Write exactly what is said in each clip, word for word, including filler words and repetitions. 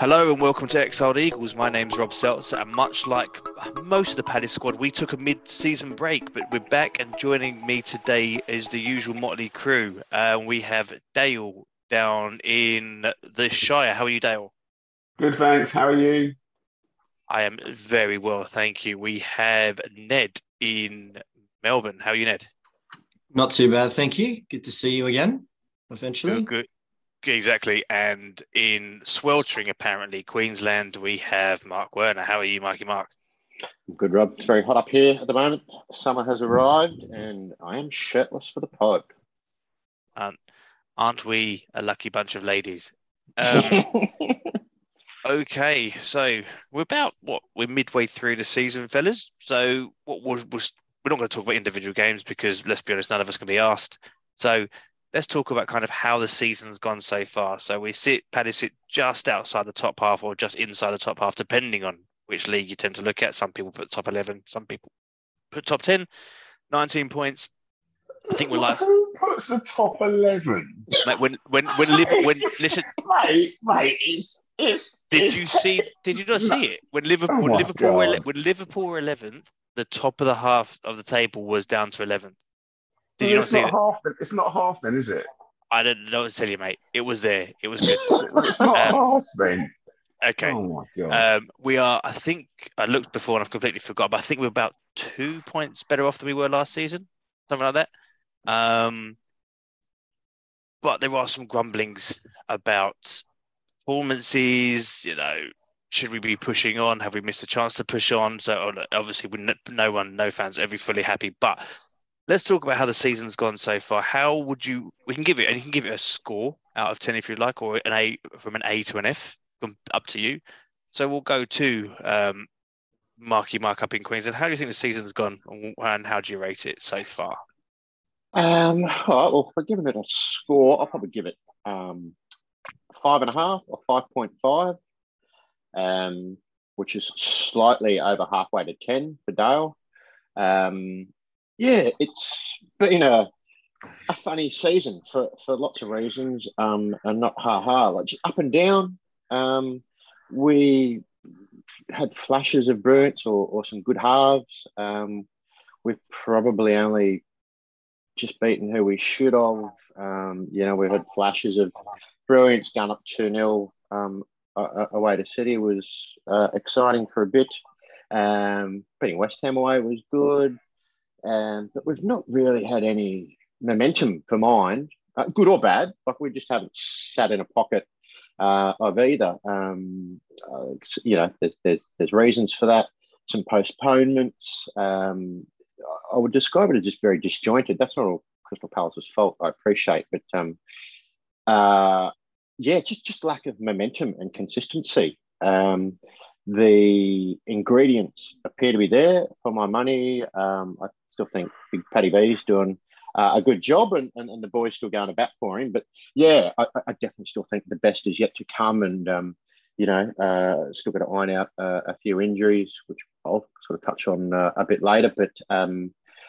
Hello and welcome to Exiled Eagles. My name's Rob Seltzer, and much like most of the Palace squad, we took a mid-season break, but we're back, and joining me today is the usual motley crew. Uh, we have Dale down in the Shire. How are you, Dale? Good, thanks. How are you? I am very well, thank you. We have Ned in Melbourne. How are you, Ned? Not too bad, thank you. Good to see you again, eventually. Good, good. Exactly. And in sweltering, apparently, Queensland, we have Mark Werner. How are you, Marky Mark? Good, Rob. It's very hot up here at the moment. Summer has arrived, and I am shirtless for the pod. Um, aren't we a lucky bunch of ladies? Um, okay, so we're about, what, we're midway through the season, fellas. So what was, was we're not going to talk about individual games because, let's be honest, none of us can be asked. So let's talk about kind of how the season's gone so far. So we sit, Paddy sit just outside the top half or just inside the top half, depending on which league you tend to look at. Some people put top eleven, some people put top ten, nineteen points. I think we're like... Who puts the top eleven? Mate, when, when, when, Liverpool, when, listen... Mate, mate, it's... it's did it's, you see, did you not no. see it? When Liverpool, Oh when my Liverpool, were, God. when Liverpool were eleventh, the top of the half of the table was down to eleventh. Did Well, you not it's see not it? half then. It's not half then, is it? I don't know what to tell you, mate. It was there. It was good. It's not Um, half then. Okay. Oh my God. Um, we are, I think, I looked before and I've completely forgot, but I think we're about two points better off than we were last season, something like that. Um, but there are some grumblings about performances, you know, should we be pushing on? Have we missed a chance to push on? So obviously, we, no one, no fans, every fully happy. But let's talk about how the season's gone so far. How would you? We can give it, and you can give it a score out of ten if you like, or an A from an A to an F, up to you. So we'll go to um, Marky Mark up in Queensland. How do you think the season's gone, and how do you rate it so far? Um, all right, well, for giving it a score, I'll probably give it um, five and a half or five point five, um, which is slightly over halfway to ten for Dale. Um, yeah, it's been a, a funny season for, for lots of reasons, um, and not ha-ha, like just up and down. Um, we had flashes of brilliance or, or some good halves. Um, we've probably only just beaten who we should have. Um, you know, we've had flashes of brilliance going up two nil um, away to City was uh, exciting for a bit. Um, beating West Ham away was good. Um, but we've not really had any momentum for mine, uh, good or bad. Like we just haven't sat in a pocket uh, of either. Um, uh, you know, there's, there's there's reasons for that. Some postponements. Um, I would describe it as just very disjointed. That's not all Crystal Palace's fault, I appreciate, but um, uh, yeah, just just lack of momentum and consistency. Um, the ingredients appear to be there for my money. Um, I still think Big Paddy B's doing uh, a good job, and, and, and the boys still going to bat for him. But yeah, I, I definitely still think the best is yet to come, and um, you know, uh, still got to iron out uh, a few injuries, which I'll sort of touch on uh, a bit later. But um,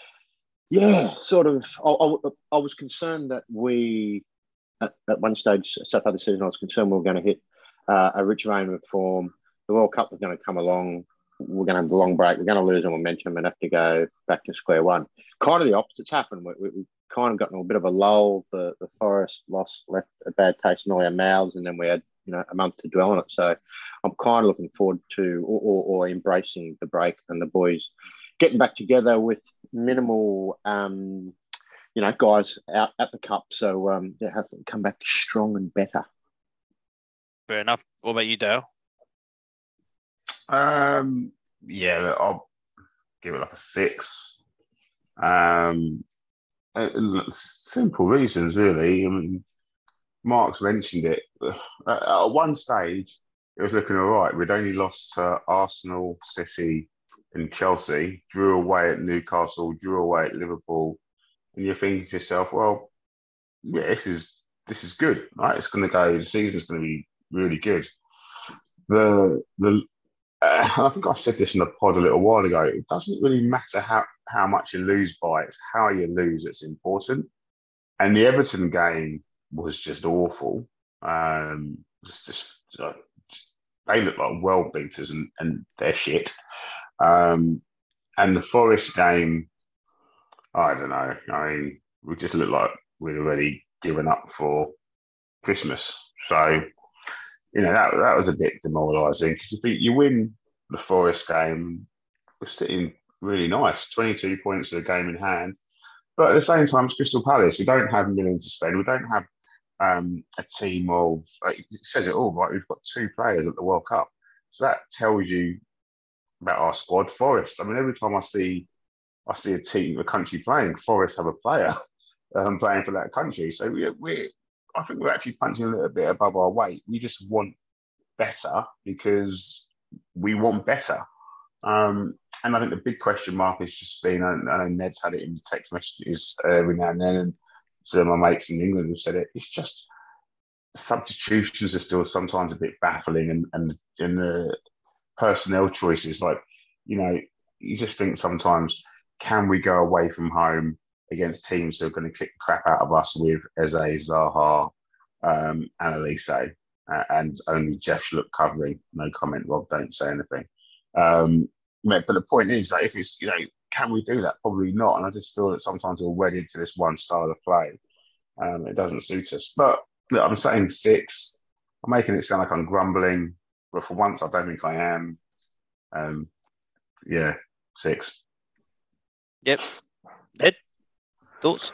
yeah, sort of, I, I, I was concerned that we, at, at one stage so far this season, I was concerned we were going to hit uh, a rich vein of form. The World Cup was going to come along. We're going to have a long break. We're going to lose our momentum and have to go back to square one. Kind of the opposite's happened. We, we, we've kind of gotten a bit of a lull. The, the Forest loss left a bad taste in all our mouths, and then we had, you know, a month to dwell on it. So I'm kind of looking forward to or, or, or embracing the break and the boys getting back together with minimal, um, you know, guys out at the cup. So um, they have to come back strong and better. Fair enough. What about you, Dale? Um, yeah, look, I'll give it like a six. Um, uh, simple reasons, really. I mean, Mark's mentioned it. At at one stage, it was looking all right. We'd only lost to Arsenal, City, and Chelsea, drew away at Newcastle, drew away at Liverpool, and you're thinking to yourself, well, yeah, this is this is good, right? It's going to go. The season's going to be really good. The the uh, I think I said this in the pod a little while ago. It doesn't really matter how how much you lose by; it's how you lose that's important. And the Everton game was just awful. Um, it's just, uh, just they look like world beaters and, and they're shit. Um, and the Forest game, I don't know. I mean, we just look like we'd already given up for Christmas. So, you know, that that was a bit demoralising because you think you win the Forest game, we're sitting really nice, twenty-two points of the game in hand. But at the same time, it's Crystal Palace. We don't have millions to spend. We don't have um, a team of, like, it says it all, right? We've got two players at the World Cup. So that tells you about our squad. Forest, I mean, every time I see I see a team, a country playing, Forest have a player um, playing for that country. So we, we, I think we're actually punching a little bit above our weight. We just want better because we want better. Um, and I think the big question mark has just been, I, I know Ned's had it in the text messages uh, every now and then, and some of my mates in England have said it. It's just substitutions are still sometimes a bit baffling, and and, and the personnel choices, like, you know, you just think sometimes, can we go away from home against teams who are going to kick the crap out of us with Eze, Zaha, um, and Elise, uh, and only Jeff Schlupp covering? No comment, Rob, don't say anything. Um, but the point is that if it's, you know, can we do that? Probably not. And I just feel that sometimes we're wedded to this one style of play. Um, it doesn't suit us. But look, I'm saying six. I'm making it sound like I'm grumbling, but for once, I don't think I am. Um, yeah, six. Yep. Ed, thoughts?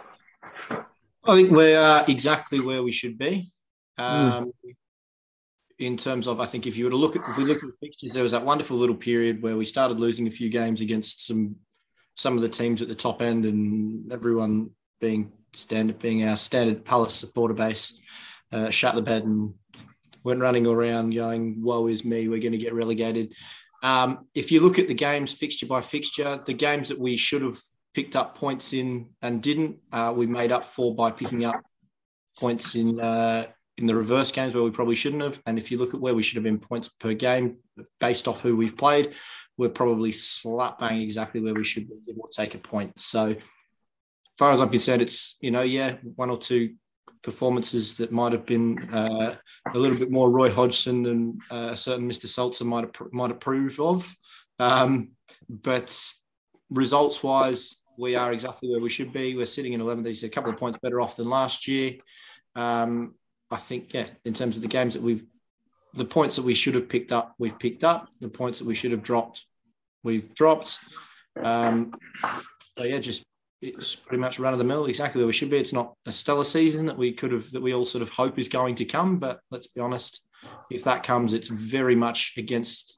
I think we are exactly where we should be. Um, Mm. In terms of, I think if you were to look at, if we look at the fixtures, there was that wonderful little period where we started losing a few games against some some of the teams at the top end, and everyone being standard, being our standard Palace supporter base, uh, shut the bed and went running around going, "Woe is me, we're going to get relegated." Um, if you look at the games fixture by fixture, the games that we should have picked up points in and didn't, uh, we made up for by picking up points in uh, in the reverse games where we probably shouldn't have. And if you look at where we should have been points per game based off who we've played, we're probably slap bang exactly where we should be, give or take a point. So as far as I'm concerned, it's, you know, yeah, one or two performances that might have been uh, a little bit more Roy Hodgson than uh, a certain Mister Salzer might have, might approve of. Um, but results-wise, we are exactly where we should be. We're sitting in eleventh. These are a couple of points better off than last year. Um, I think, yeah, in terms of the games that we've, the points that we should have picked up, we've picked up. The points that we should have dropped, we've dropped. Um, so, yeah, just it's pretty much run of the mill, exactly where we should be. It's not a stellar season that we could have, that we all sort of hope is going to come. But let's be honest, if that comes, it's very much against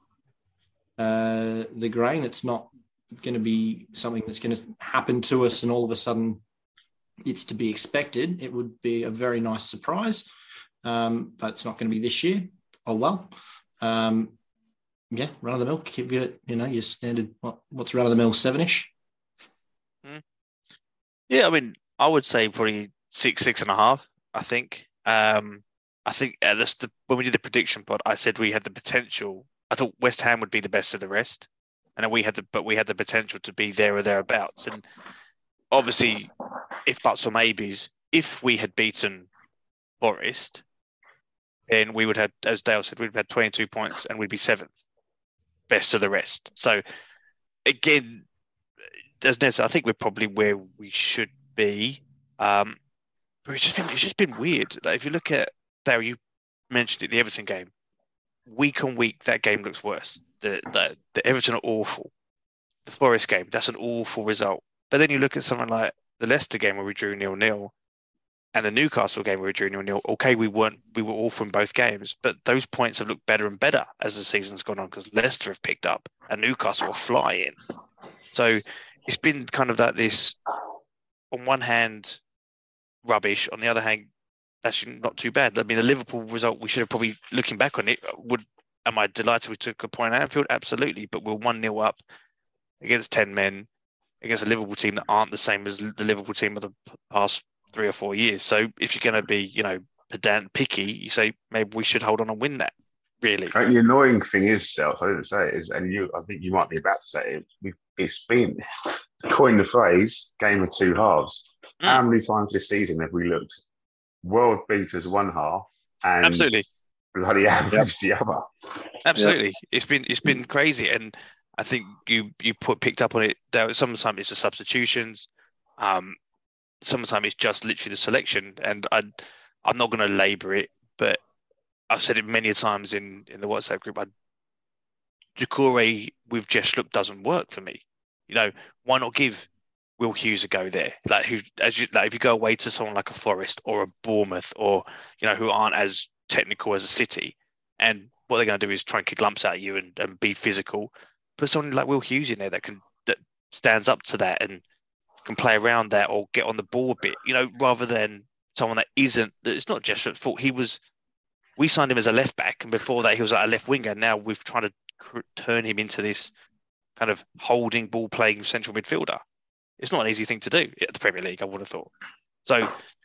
uh, the grain. It's not going to be something that's going to happen to us and all of a sudden it's to be expected. It would be a very nice surprise, um, but it's not going to be this year. Oh, well. Um, yeah, run of the mill. Give you, you know, your standard, what, what's run of the mill, seven-ish? Mm. Yeah, I mean, I would say probably six, six and a half, I think. Um, I think uh, this, the, when we did the prediction pod, I said we had the potential. I thought West Ham would be the best of the rest. And we had the, but we had the potential to be there or thereabouts. And obviously, if buts or maybes, if we had beaten Forest, then we would have, as Dale said, we'd have had twenty-two points and we'd be seventh, best of the rest. So again, as Ned said, I think we're probably where we should be. Um, but it's just been, it's just been weird. Like, if you look at, Dale, you mentioned it, the Everton game. Week on week, that game looks worse. The, the, the Everton are awful. The Forest game, that's an awful result. But then you look at something like the Leicester game where we drew nil nil, and the Newcastle game where we drew nil nil. Okay, we weren't, we were awful in both games, but those points have looked better and better as the season's gone on because Leicester have picked up and Newcastle are flying. So it's been kind of like this, on one hand, rubbish. On the other hand, actually not too bad. I mean, the Liverpool result, we should have probably, looking back on it, would, am I delighted we took a point at Anfield? Absolutely. But we're one nil up against ten men, against a Liverpool team that aren't the same as the Liverpool team of the past three or four years. So if you're going to be, you know, pedant, picky, you say maybe we should hold on and win that, really. And the annoying thing is, Self, I didn't say it, is, and you, I think you might be about to say it, we've, it's been, to coin the phrase, game of two halves. Mm. How many times this season have we looked world beaters one half and absolutely bloody average the other. Absolutely, yep. it's been it's been crazy, and I think you you put picked up on it. There, sometimes it's the substitutions, um, sometimes it's just literally the selection, and I I'm not going to labour it, but I've said it many times in in the WhatsApp group. I, Doucouré with Jess Look doesn't work for me. You know, why not give Will Hughes a go there? Like who, as you like, if you go away to someone like a Forest or a Bournemouth, or you know, who aren't as technical as a City, and what they're going to do is try and kick lumps at you and, and be physical. Put someone like Will Hughes in there that can that stands up to that and can play around that or get on the ball a bit. You know, rather than someone that isn't. It's not Jess Look's fault. He was. We signed him as a left back, and before that, he was like a left winger. Now we've tried to cr- turn him into this kind of holding ball playing central midfielder. It's not an easy thing to do at the Premier League, I would have thought. So,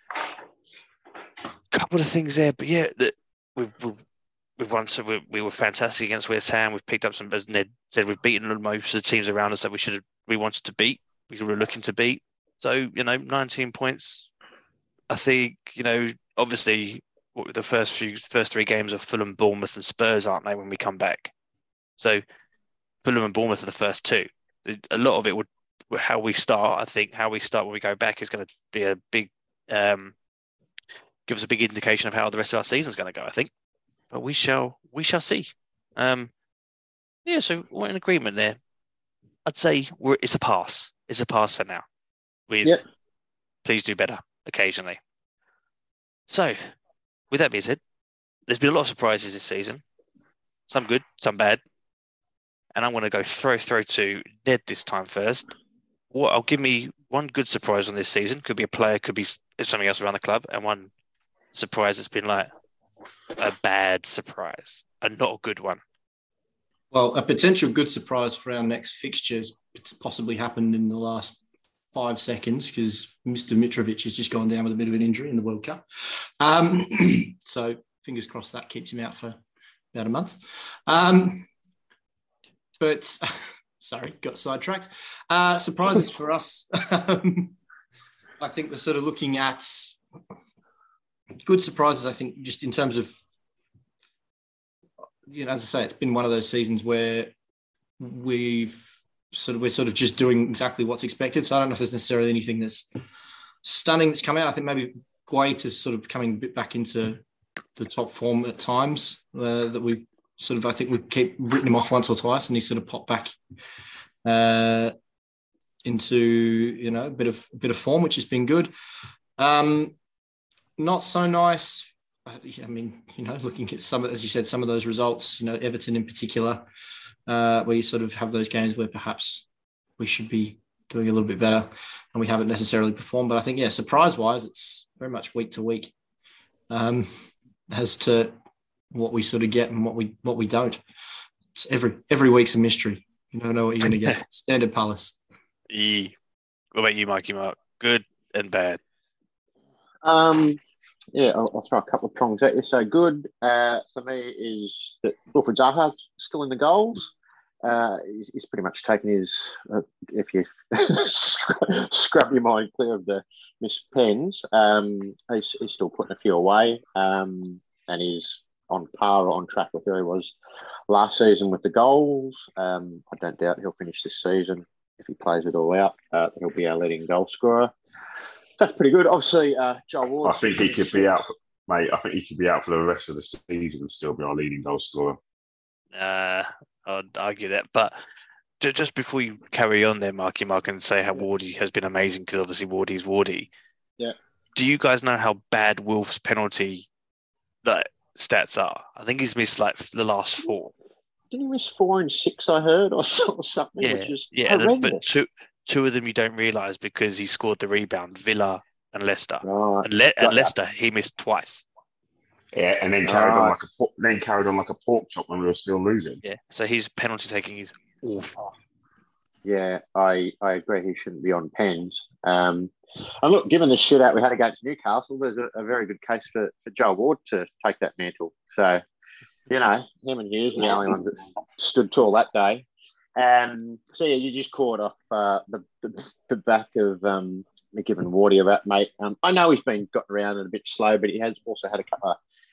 a couple of things there, but yeah, that we've, we've we've won. So we, we were fantastic against West Ham. We've picked up some, as Ned said, we've beaten most of the teams around us that we should have, we wanted to beat. We were looking to beat. So you know, nineteen points. I think you know, obviously, what the first few first three games of Fulham, Bournemouth, and Spurs, aren't they? When we come back, so Fulham and Bournemouth are the first two. A lot of it would. How we start, I think, how we start when we go back is going to be a big, um, give us a big indication of how the rest of our season is going to go. I think, but we shall, we shall see. Um, yeah, so we're in agreement there. I'd say we're, it's a pass. It's a pass for now. With yep. Please do better occasionally. So, with that being said, there's been a lot of surprises this season. Some good, some bad, and I'm going to go throw throw to Ned this time first. What I'll give me one good surprise on this season. Could be a player, could be something else around the club, and one surprise that's been like a bad surprise, and not a good one. Well, a potential good surprise for our next fixtures possibly happened in the last five seconds because Mister Mitrovic has just gone down with a bit of an injury in the World Cup. Um, so fingers crossed that keeps him out for about a month. Um, but... Sorry, got sidetracked. Uh, surprises for us. Um, I think we're sort of looking at good surprises, I think, just in terms of, you know, as I say, it's been one of those seasons where we've sort of, we're sort of just doing exactly what's expected. So I don't know if there's necessarily anything that's stunning that's come out. I think maybe Guaita is sort of coming a bit back into the top form at times uh, that we've sort of, I think we keep written him off once or twice and he sort of popped back uh, into, you know, a bit of a bit of form, which has been good. Um, not so nice. I mean, you know, looking at some, as you said, some of those results, you know, Everton in particular, uh, where you sort of have those games where perhaps we should be doing a little bit better and we haven't necessarily performed. But I think, yeah, surprise-wise, it's very much week to week um, as to what we sort of get and what we what we don't. It's every every week's a mystery. You don't know what you're going to get. Standard Palace. Yeah. What about you, Mikey Mark? Good and bad. Um, yeah, I'll, I'll throw a couple of prongs at you. So good uh, for me is that Wilfred Zaha's still in the goals. Uh, he's, he's pretty much taken his, uh, if you scrub your mind clear of the missed pens, um, he's, he's still putting a few away, um, and he's on par or on track with where he was last season with the goals. Um, I don't doubt he'll finish this season if he plays it all out. Uh, he'll be our leading goal scorer. That's pretty good. Obviously, uh, Joel Ward. I think he could be out, for, mate. I think he could be out for the rest of the season and still be our leading goal scorer. Uh, I'd argue that, but just before you carry on there, Marky Mark, and say how Wardy has been amazing, because obviously Wardy's Wardy. Yeah. Do you guys know how bad Wolf's penalty like stats are? I think he's missed like the last four. Didn't he miss four and six? I heard, or something. Yeah, which is yeah, horrendous. but two two of them you don't realise because he scored the rebound. Villa and Leicester, right. and, Le- and Got Leicester he missed twice. Yeah, and then carried Right. on like a por- then carried on like a pork chop when we were still losing. Yeah, so his penalty taking is awful. Yeah, I, I agree. He shouldn't be on pens. Um, and look, given the shootout we had against Newcastle, there's a, a very good case for, for Joel Ward to take that mantle. So, you know, him and Hughes are the only ones that stood tall that day. Um, so, yeah, you just caught off uh, the, the the back of um, McGibbon Wardy about, mate. Um, I know he's been gotten around and a bit slow, but he has also had a couple of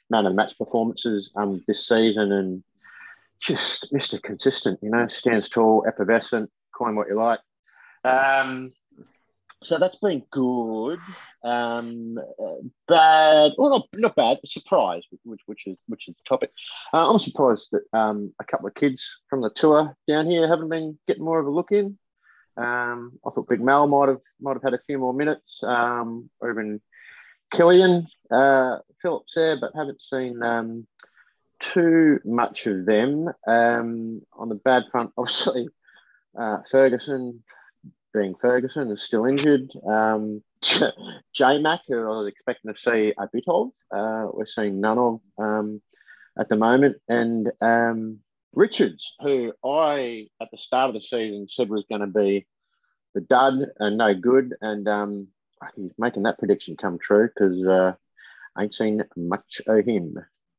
man of the match performances um, this season, and just Mister Consistent, you know, stands tall, effervescent, call him what you like. Um, so that's been good. Um, uh, bad, well, not, not bad. Surprise, which which is which is the topic. Uh, I'm surprised that um, a couple of kids from the tour down here haven't been getting more of a look in. Um, I thought Big Mal might have might have had a few more minutes, um, or even Killian uh, Phillips there, but haven't seen um, too much of them. Um, on the bad front, obviously, uh, Ferguson, being Ferguson, is still injured. Um, J-Mac, who I was expecting to see a bit of, uh, we're seeing none of um, at the moment. And um, Richards, who I, at the start of the season, said was going to be the dud and no good. And um, he's making that prediction come true because uh, I ain't seen much of him.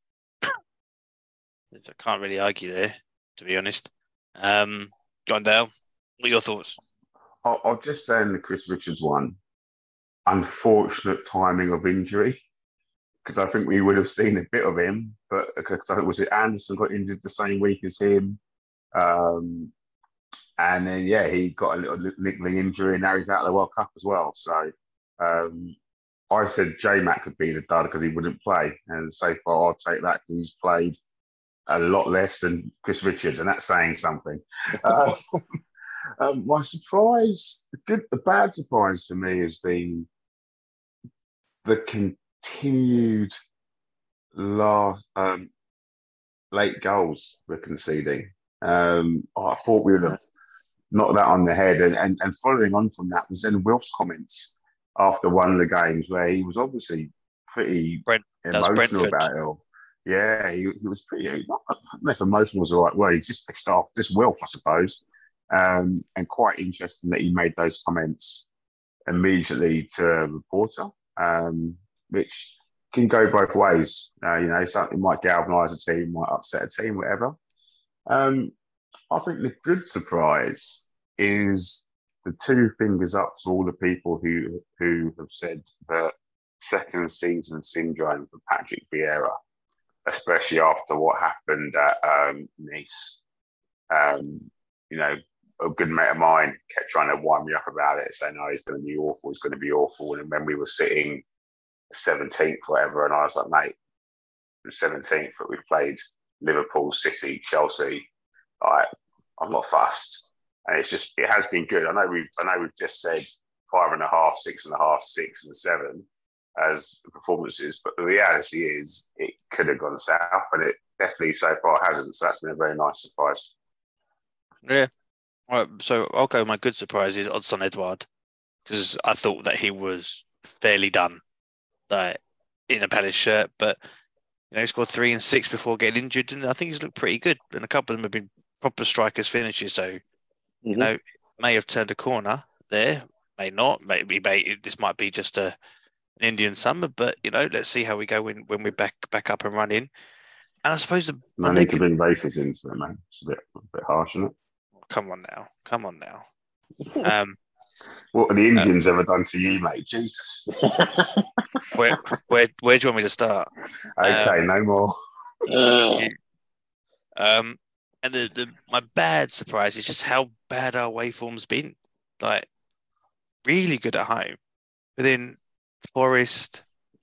I can't really argue there, to be honest. Um, John Dale, what are your thoughts? I'll, I'll just say in the Chris Richards one, unfortunate timing of injury, because I think we would have seen a bit of him, but because I think was it Anderson got injured the same week as him, um, and then yeah, he got a little niggling injury, and now he's out of the World Cup as well. So um, I said J-Mac could be the dud because he wouldn't play, and so far I'll take that because he's played a lot less than Chris Richards, and that's saying something. Uh, um, my surprise, the good, the bad surprise for me has been the continued last um, late goals we're conceding. Um, oh, I thought we would have knocked that on the head, and, and and following on from that was then Wilf's comments after one of the games where he was obviously pretty Brent, emotional about it all. Yeah, he, he was pretty. Not, I don't know if emotional was the right word. He just pissed off. Just Wilf, I suppose. Um, and quite interesting that he made those comments immediately to a reporter, um, which can go both ways. Uh, you know, something might galvanise a team, might upset a team, whatever. Um, I think the good surprise is the two fingers up to all the people who who have said that second season syndrome for Patrick Vieira, especially after what happened at um, Nice. Um, you know, a good mate of mine kept trying to wind me up about it, saying, "Oh, he's going to be awful. He's going to be awful." And when we were sitting seventeenth, whatever, and I was like, "Mate, seventeenth, but we've played Liverpool, City, Chelsea. Like, I'm not fussed." And it's just, it has been good. I know we've, I know we've just said five and a half, six and a half, six and seven as performances, but the reality is it could have gone south, and it definitely so far hasn't. So that's been a very nice surprise. Yeah. All right, so I'll go. My good surprise is Odsonne Edouard, because I thought that he was fairly done, like in a Palace shirt, but you know, he scored three and six before getting injured, and I think he's looked pretty good. And a couple of them have been proper strikers finishes, so mm-hmm. you know, may have turned a corner there, may not. Maybe may, this might be just a an Indian summer, but you know, let's see how we go when, when we're back back up and running. And I suppose the no need to bring races into it, man. It's a bit a bit harsh, isn't it? Come on now, come on now. Um, what have the Indians uh, ever done to you, mate? Jesus. where where where do you want me to start? Okay, um, no more. you, um, and the, the my bad surprise is just how bad our away form's been. Like, really good at home, but then Forest,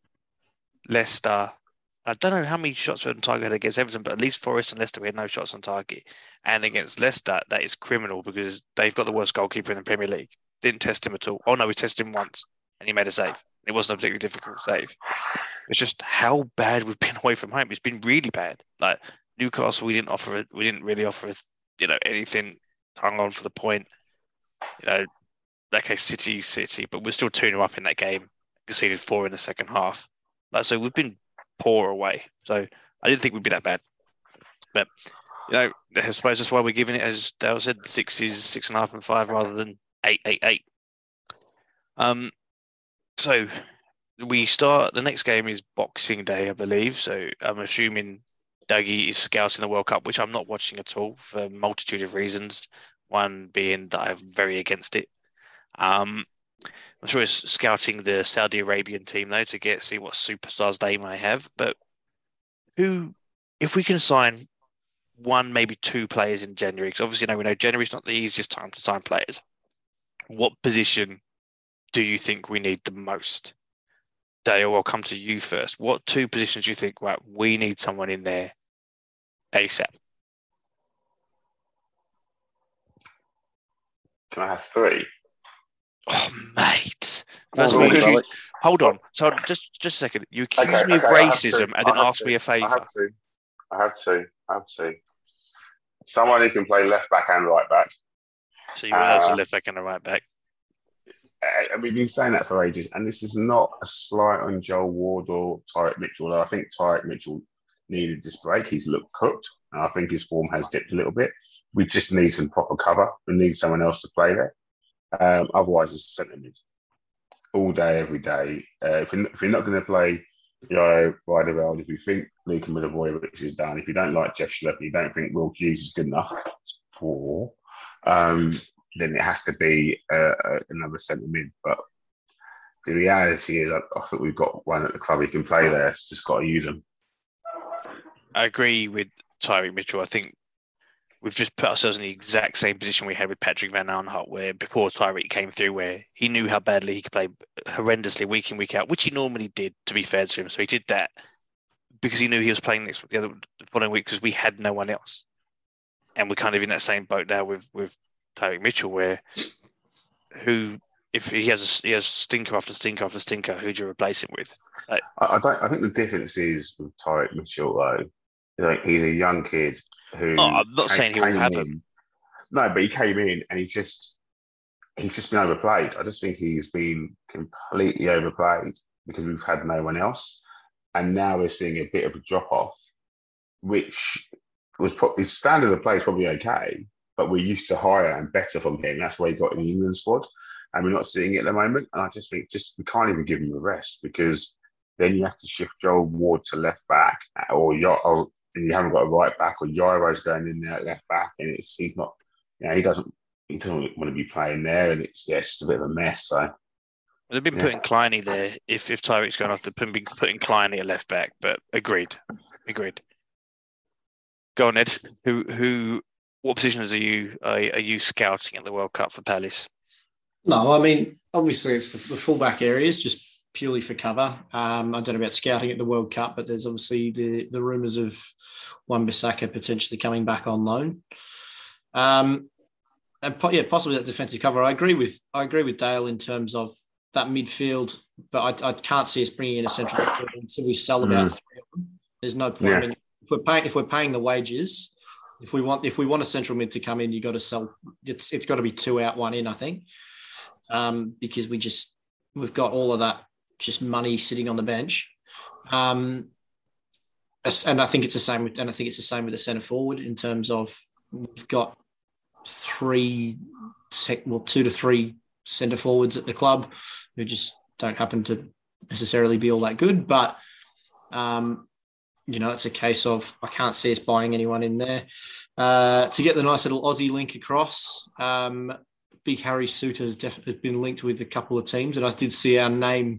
Leicester. I don't know how many shots we had on target against Everton, but at least Forest and Leicester, we had no shots on target. And against Leicester, that is criminal because they've got the worst goalkeeper in the Premier League. Didn't test him at all. Oh, no, we tested him once, and he made a save. It wasn't a particularly difficult save. It's just how bad we've been away from home. It's been really bad. Like, Newcastle, we didn't offer it. We didn't really offer, you know, anything. Hung on for the point. You know, okay, City, City, but we're still two nil up in that game. Conceded four in the second half. Like, so we've been poor away. So I didn't think we'd be that bad. But, you know, I suppose that's why we're giving it, as Dale said, six is six and a half and five rather than eight, eight, eight. Um, so we start, the next game is Boxing Day, I believe. So I'm assuming Dougie is scouting the World Cup, which I'm not watching at all for a multitude of reasons. One being that I'm very against it. Um, I'm sure he's scouting the Saudi Arabian team though to get see what superstars they may have. But who, if we can sign one, maybe two players in January, because obviously now we know January's not the easiest time to sign players. What position do you think we need the most? Dale, I'll come to you first. What two positions do you think, right, we need someone in there ASAP? Can I have three? Oh, mate. Well, First of all, because you, you- hold on. So just just a second. You accused Okay, me of okay, I have to. racism and I then have asked to. me a I favour. have to. I have to. I have to. Someone who can play left back and right back. So you want else a Uh, left back and a right back? Uh, and we've been saying that for ages, and this is not a slight on Joel Ward or Tyreek Mitchell. Although I think Tyreek Mitchell needed this break. He's looked cooked, and I think his form has dipped a little bit. We just need some proper cover. We need someone else to play there. Um, otherwise, it's centre mid all day, every day. Uh, if, you're, if you're not going to play, you know, Riderveld, if you think Luka Milivojevic is done, if you don't like Jeff Schlepp, you don't think Will Hughes is good enough for, um, then it has to be uh, uh, another centre mid. But the reality is, I, I think we've got one at the club who can play there. It's just got to use them. I agree with Tyreek Mitchell. I think we've just put ourselves in the exact same position we had with Patrick Van Aanholt, where before Tyreek came through, where he knew how badly he could play horrendously week in, week out, which he normally did, to be fair to him. So he did that because he knew he was playing next the other the following week because we had no one else. And we're kind of in that same boat now with, with Tyreek Mitchell, where who, if he has a, he has stinker after stinker after stinker, who do you replace him with? Like, I, I don't. I think the difference is with Tyreek Mitchell, though. Like, he's a young kid who. oh, I'm not came, saying he will came have in, him. No, but he came in and he just he's just been overplayed. I just think he's been completely overplayed because we've had no one else, and now we're seeing a bit of a drop off, which was probably his standard of play is probably okay, but we're used to higher and better from him. That's why he got in the England squad, and we're not seeing it at the moment. And I just think just we can't even give him a rest because then you have to shift Joel Ward to left back, or, or you haven't got a right back, or Yoro's going in there at left back, and it's he's not, you know, he doesn't he doesn't want to be playing there, and it's yeah, it's just a bit of a mess. So They've been yeah. putting Kleiny there. If if Tyreek's going off, they've been putting Kleiny at left back. But agreed, agreed. Go on, Ed. Who who? What positions are you are, are you scouting at the World Cup for Palace? No, I mean obviously it's the, the fullback areas just purely for cover. Um, I don't know about scouting at the World Cup, but there's obviously the the rumours of Wan-Bissaka potentially coming back on loan. Um, and po- yeah, possibly that defensive cover. I agree with I agree with Dale in terms of that midfield, but I, I can't see us bringing in a central midfield until we sell about mm. three of them. There's no point. Yeah. I mean, if we're paying if we're paying the wages, if we want if we want a central mid to come in, you got to sell. It's it's got to be two out, one in. I think um, because we just we've got all of that just money sitting on the bench. Um, and I think it's the same with and I think it's the same with the centre forward in terms of we've got three, well, two to three centre forwards at the club who just don't happen to necessarily be all that good. But, um, you know, it's a case of I can't see us buying anyone in there. Uh, to get the nice little Aussie link across, um, Big Harry Suter has definitely been linked with a couple of teams. And I did see our name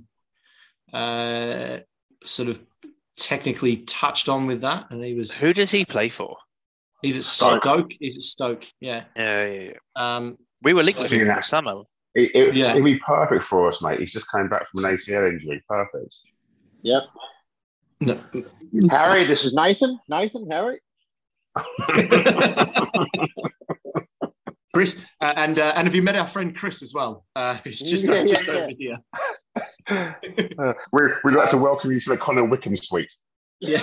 uh, sort of technically touched on with that. And he was... Who does he play for? He's at Stoke. Stoke. He's at Stoke, yeah. Yeah, yeah, yeah. Um, we were linked so, with him in the summer. It, it, yeah. It'd be perfect for us, mate. He's just coming back from an A C L injury. Perfect. Yep. No. Harry, this is Nathan. Nathan, Harry. Chris, uh, and uh, and have you met our friend Chris as well? Uh, who's just, Yeah, uh, just yeah, over yeah. here. uh, we, we'd like to welcome you to the Connor Wickham suite. Yeah.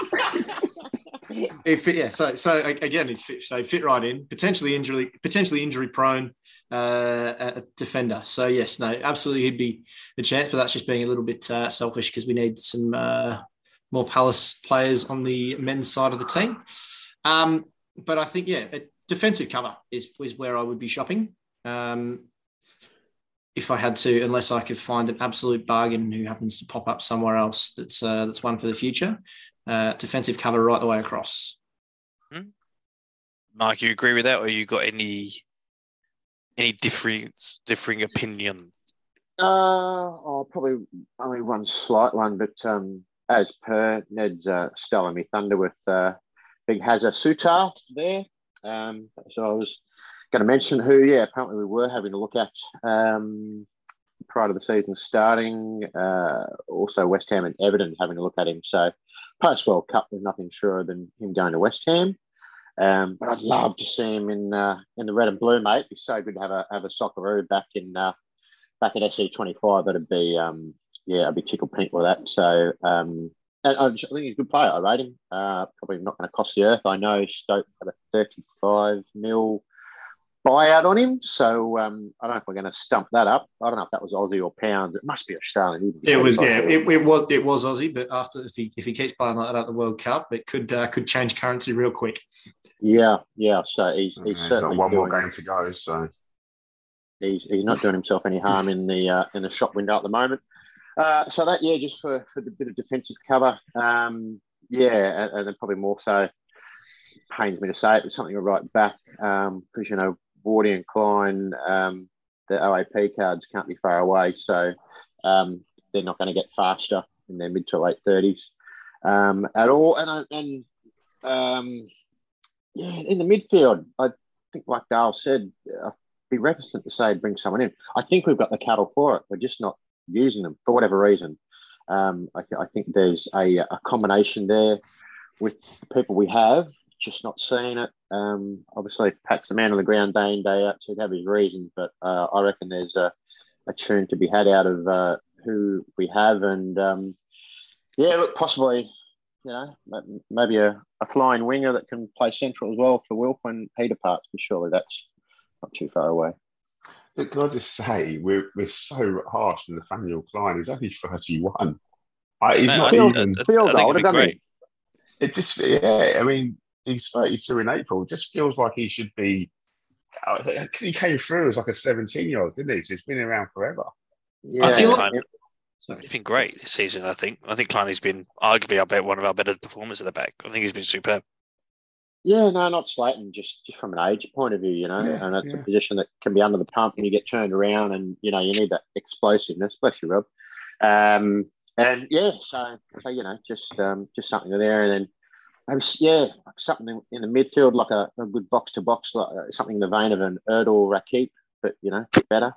If it, yeah, so so again, it fit, so fit right in. Potentially injury, potentially injury prone uh, a defender. So yes, no, absolutely, he'd be the chance. But that's just being a little bit uh, selfish because we need some uh, more Palace players on the men's side of the team. Um, but I think yeah, a defensive cover is is where I would be shopping. Um, if I had to, unless I could find an absolute bargain who happens to pop up somewhere else that's uh, that's one for the future. Uh, defensive cover right the way across. Hmm. Mark, you agree with that, or you got any any differing differing opinions? Uh, oh, probably only one slight one, but um, as per, Ned's uh, stolen me thunder with uh, Big Hazza Sutar there. Um, so I was going to mention who, yeah, apparently we were having a look at um, prior to the season starting. Uh, also, West Ham and Everton having a look at him. So post World Cup, there's nothing surer than him going to West Ham. Um, but I'd love to see him in uh, in the red and blue, mate. It'd be so good to have a have a Socceroo back in uh, back at S E twenty-five. That'd be um, yeah, I'd be tickled pink with that. So um, and I think he's a good player. I rate him. Uh, probably not going to cost the earth. I know Stoke have a thirty-five mil buyout on him. So um, I don't know if we're going to stump that up. I don't know if that was Aussie or pounds. It must be Australian. It was, yeah, it, it was it was Aussie, but after if he if he keeps playing like that at the World Cup, it could uh, could change currency real quick. Yeah, yeah. So he's he's Yeah, certainly got one more doing, game to go. So he's he's not doing himself any harm in the uh, in the shop window at the moment. Uh, so that yeah, just for for the bit of defensive cover. Um, yeah, and, and then probably more so. Pains me to say it, but something to write back because um, you know Wardy and Klein, um, the O A P cards can't be far away, so um, they're not going to get faster in their mid to late thirties um, at all. And and um, yeah, in the midfield, I think, like Dale said, I'd be reticent to say bring someone in. I think we've got the cattle for it. We're just not using them for whatever reason. Um, I, th- I think there's a, a combination there with the people we have, just not seeing it. Um, obviously, Pat's the man on the ground day in, day out, so he'd have his reasons, but uh, I reckon there's a, a tune to be had out of uh, who we have. And um, yeah, look, possibly, you know, maybe a, a flying winger that can play central as well for Wilf when he departs, but surely that's not too far away. Look, can I just say, we're we're so harsh on Nathaniel Klein. He's only thirty-one. I, he's No, not I, even. I, I, feels I think older, it'd be doesn't great. he? It just, yeah. I mean, he's thirty-two in April. It just feels like he should be. Because he came through as like a seventeen-year-old, didn't he? So he's been around forever. Yeah, I feel like- it- He's been great this season, I think. I think Klein been arguably, I bet, one of our better performers at the back. I think he's been superb. yeah, no, not Slayton, just just from an age point of view, you know, Yeah, and it's yeah. a position that can be under the pump and you get turned around and, you know, you need that explosiveness. Bless you, Rob. Um, and yeah, so, so you know, just um, just something there. And then maybe, yeah, something in, in the midfield, like a, a good box to box, like uh, something in the vein of an Erdal Rakip, but, you know, a bit better.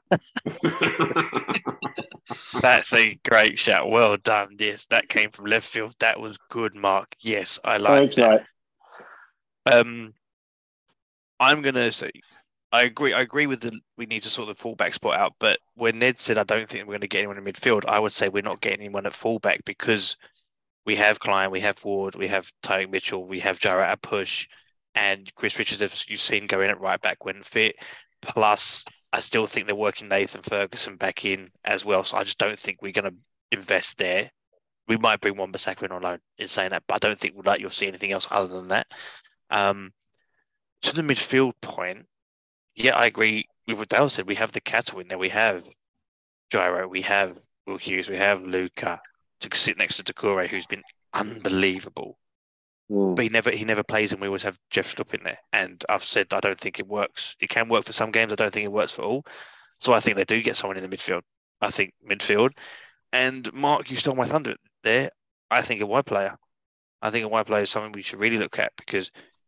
That's a great shout. Well done. Yes, that came from left field. That was good, Mark. Yes, I like Thanks, that. mate. Um, I'm gonna say I agree. I agree with the we need to sort the fullback spot out. But when Ned said I don't think we're going to get anyone in midfield, I would say we're not getting anyone at fullback because we have Klein, we have Ward, we have Tyreek Mitchell, we have Jarrett at push, and Chris Richards, as you've seen, going at right back when fit. Plus, I still think they're working Nathan Ferguson back in as well. So I just don't think we're going to invest there. We might bring Wan-Bissaka in on loan in saying that, but I don't think we'll like you'll see anything else other than that. Um, to the midfield point, yeah, I agree with what Dale said. We have the cattle in there. We have Gyro, we have Will Hughes, we have Luca to sit next to Takure, who's been unbelievable. Mm. But he never he never plays, and we always have Jeff Schlupp in there. And I've said I don't think it works. It can work for some games. I don't think it works for all. So I think they do get someone in the midfield. I think midfield. And Mark, you stole my thunder there. I think a wide player. I think a wide player is something we should really look at because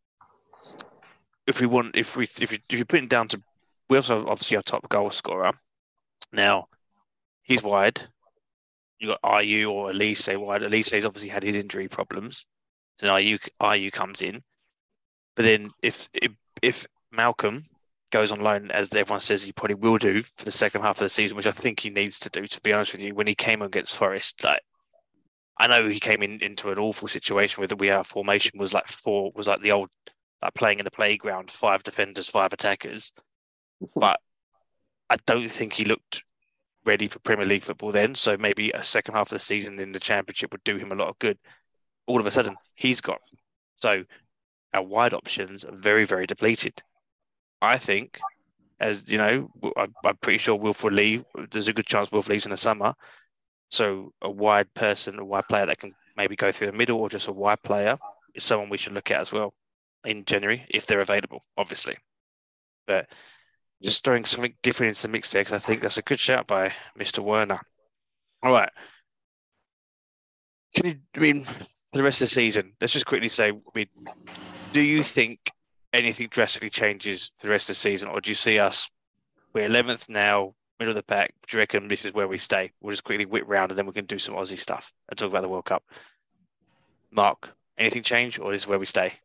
if we want, if we if you if you put it down to, we also have obviously our top goal scorer. Now he's wide. You got R U or Elise wide. Elise has obviously had his injury problems. So R U R U comes in, but then if if, if Malcolm goes on loan, as everyone says he probably will do for the second half of the season, which I think he needs to do. To be honest with you, when he came against Forest, like I know he came in into an awful situation where we our formation was like four was like the old like playing in the playground, five defenders, five attackers, but I don't think he looked ready for Premier League football then. So maybe a second half of the season in the Championship would do him a lot of good. All of a sudden, he's gone. So our wide options are very, very depleted. I think, as you know, I'm, I'm pretty sure Wilfred Lee, there's a good chance Wilfred Lee's in the summer. So a wide person, a wide player that can maybe go through the middle or just a wide player is someone we should look at as well in January, if they're available, obviously. But just throwing something different into the mix there, because I think that's a good shout by Mister Werner. All right. Can you, I mean, for the rest of the season, let's just quickly say, I mean, do you think anything drastically changes for the rest of the season, or do you see us, we're eleventh now, middle of the pack, do you reckon this is where we stay? We'll just quickly whip round and then we can do some Aussie stuff and talk about the World Cup. Mark, anything change, or is this where we stay?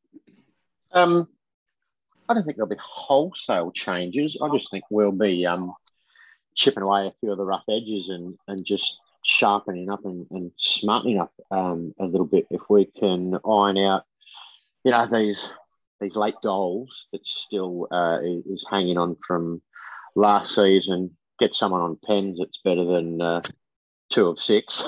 Um, I don't think there'll be wholesale changes. I just think we'll be um, chipping away a few of the rough edges and, and just sharpening up and, and smartening up um, a little bit. If we can iron out, you know, these these late goals that still uh, is hanging on from last season, get someone on pens that's better than uh, two of six.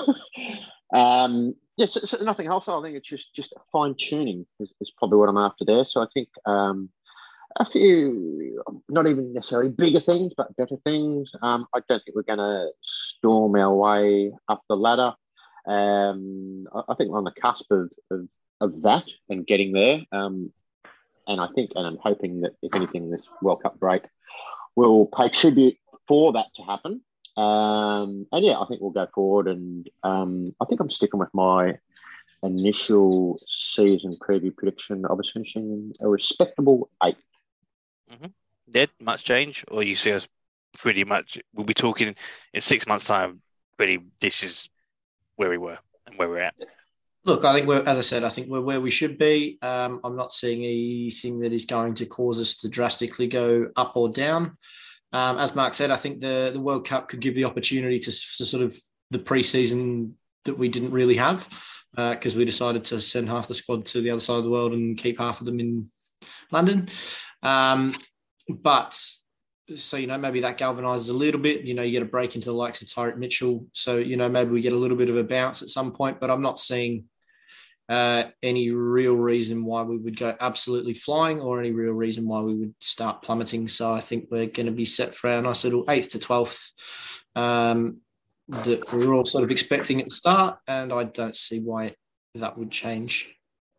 um, yes, yeah, so, so nothing wholesale. I think it's just just fine tuning is, is probably what I'm after there. So I think um, a few, not even necessarily bigger things, but better things. Um, I don't think we're going to storm our way up the ladder. Um, I, I think we're on the cusp of, of, of that and getting there. Um, and I think, and I'm hoping that if anything, this World Cup break will pay tribute for that to happen. Um, and yeah, I think we'll go forward. And um, I think I'm sticking with my initial season preview prediction. I was finishing a respectable eighth. Mm-hmm. Did much change, or you see us pretty much? We'll be talking in six months' time. Pretty, this is where we were and where we're at. Look, I think we're, as I said, I think we're where we should be. Um, I'm not seeing anything that is going to cause us to drastically go up or down. Um, as Mark said, I think the the World Cup could give the opportunity to, to sort of the pre-season that we didn't really have because uh, we decided to send half the squad to the other side of the world and keep half of them in London. Um, but so, you know, maybe that galvanizes a little bit, you know, you get a break into the likes of Tyreek Mitchell. So, you know, maybe we get a little bit of a bounce at some point, but I'm not seeing uh, any real reason why we would go absolutely flying or any real reason why we would start plummeting. So I think we're going to be set for our nice little eighth to twelfth um, that we were all sort of expecting at the start. And I don't see why that would change.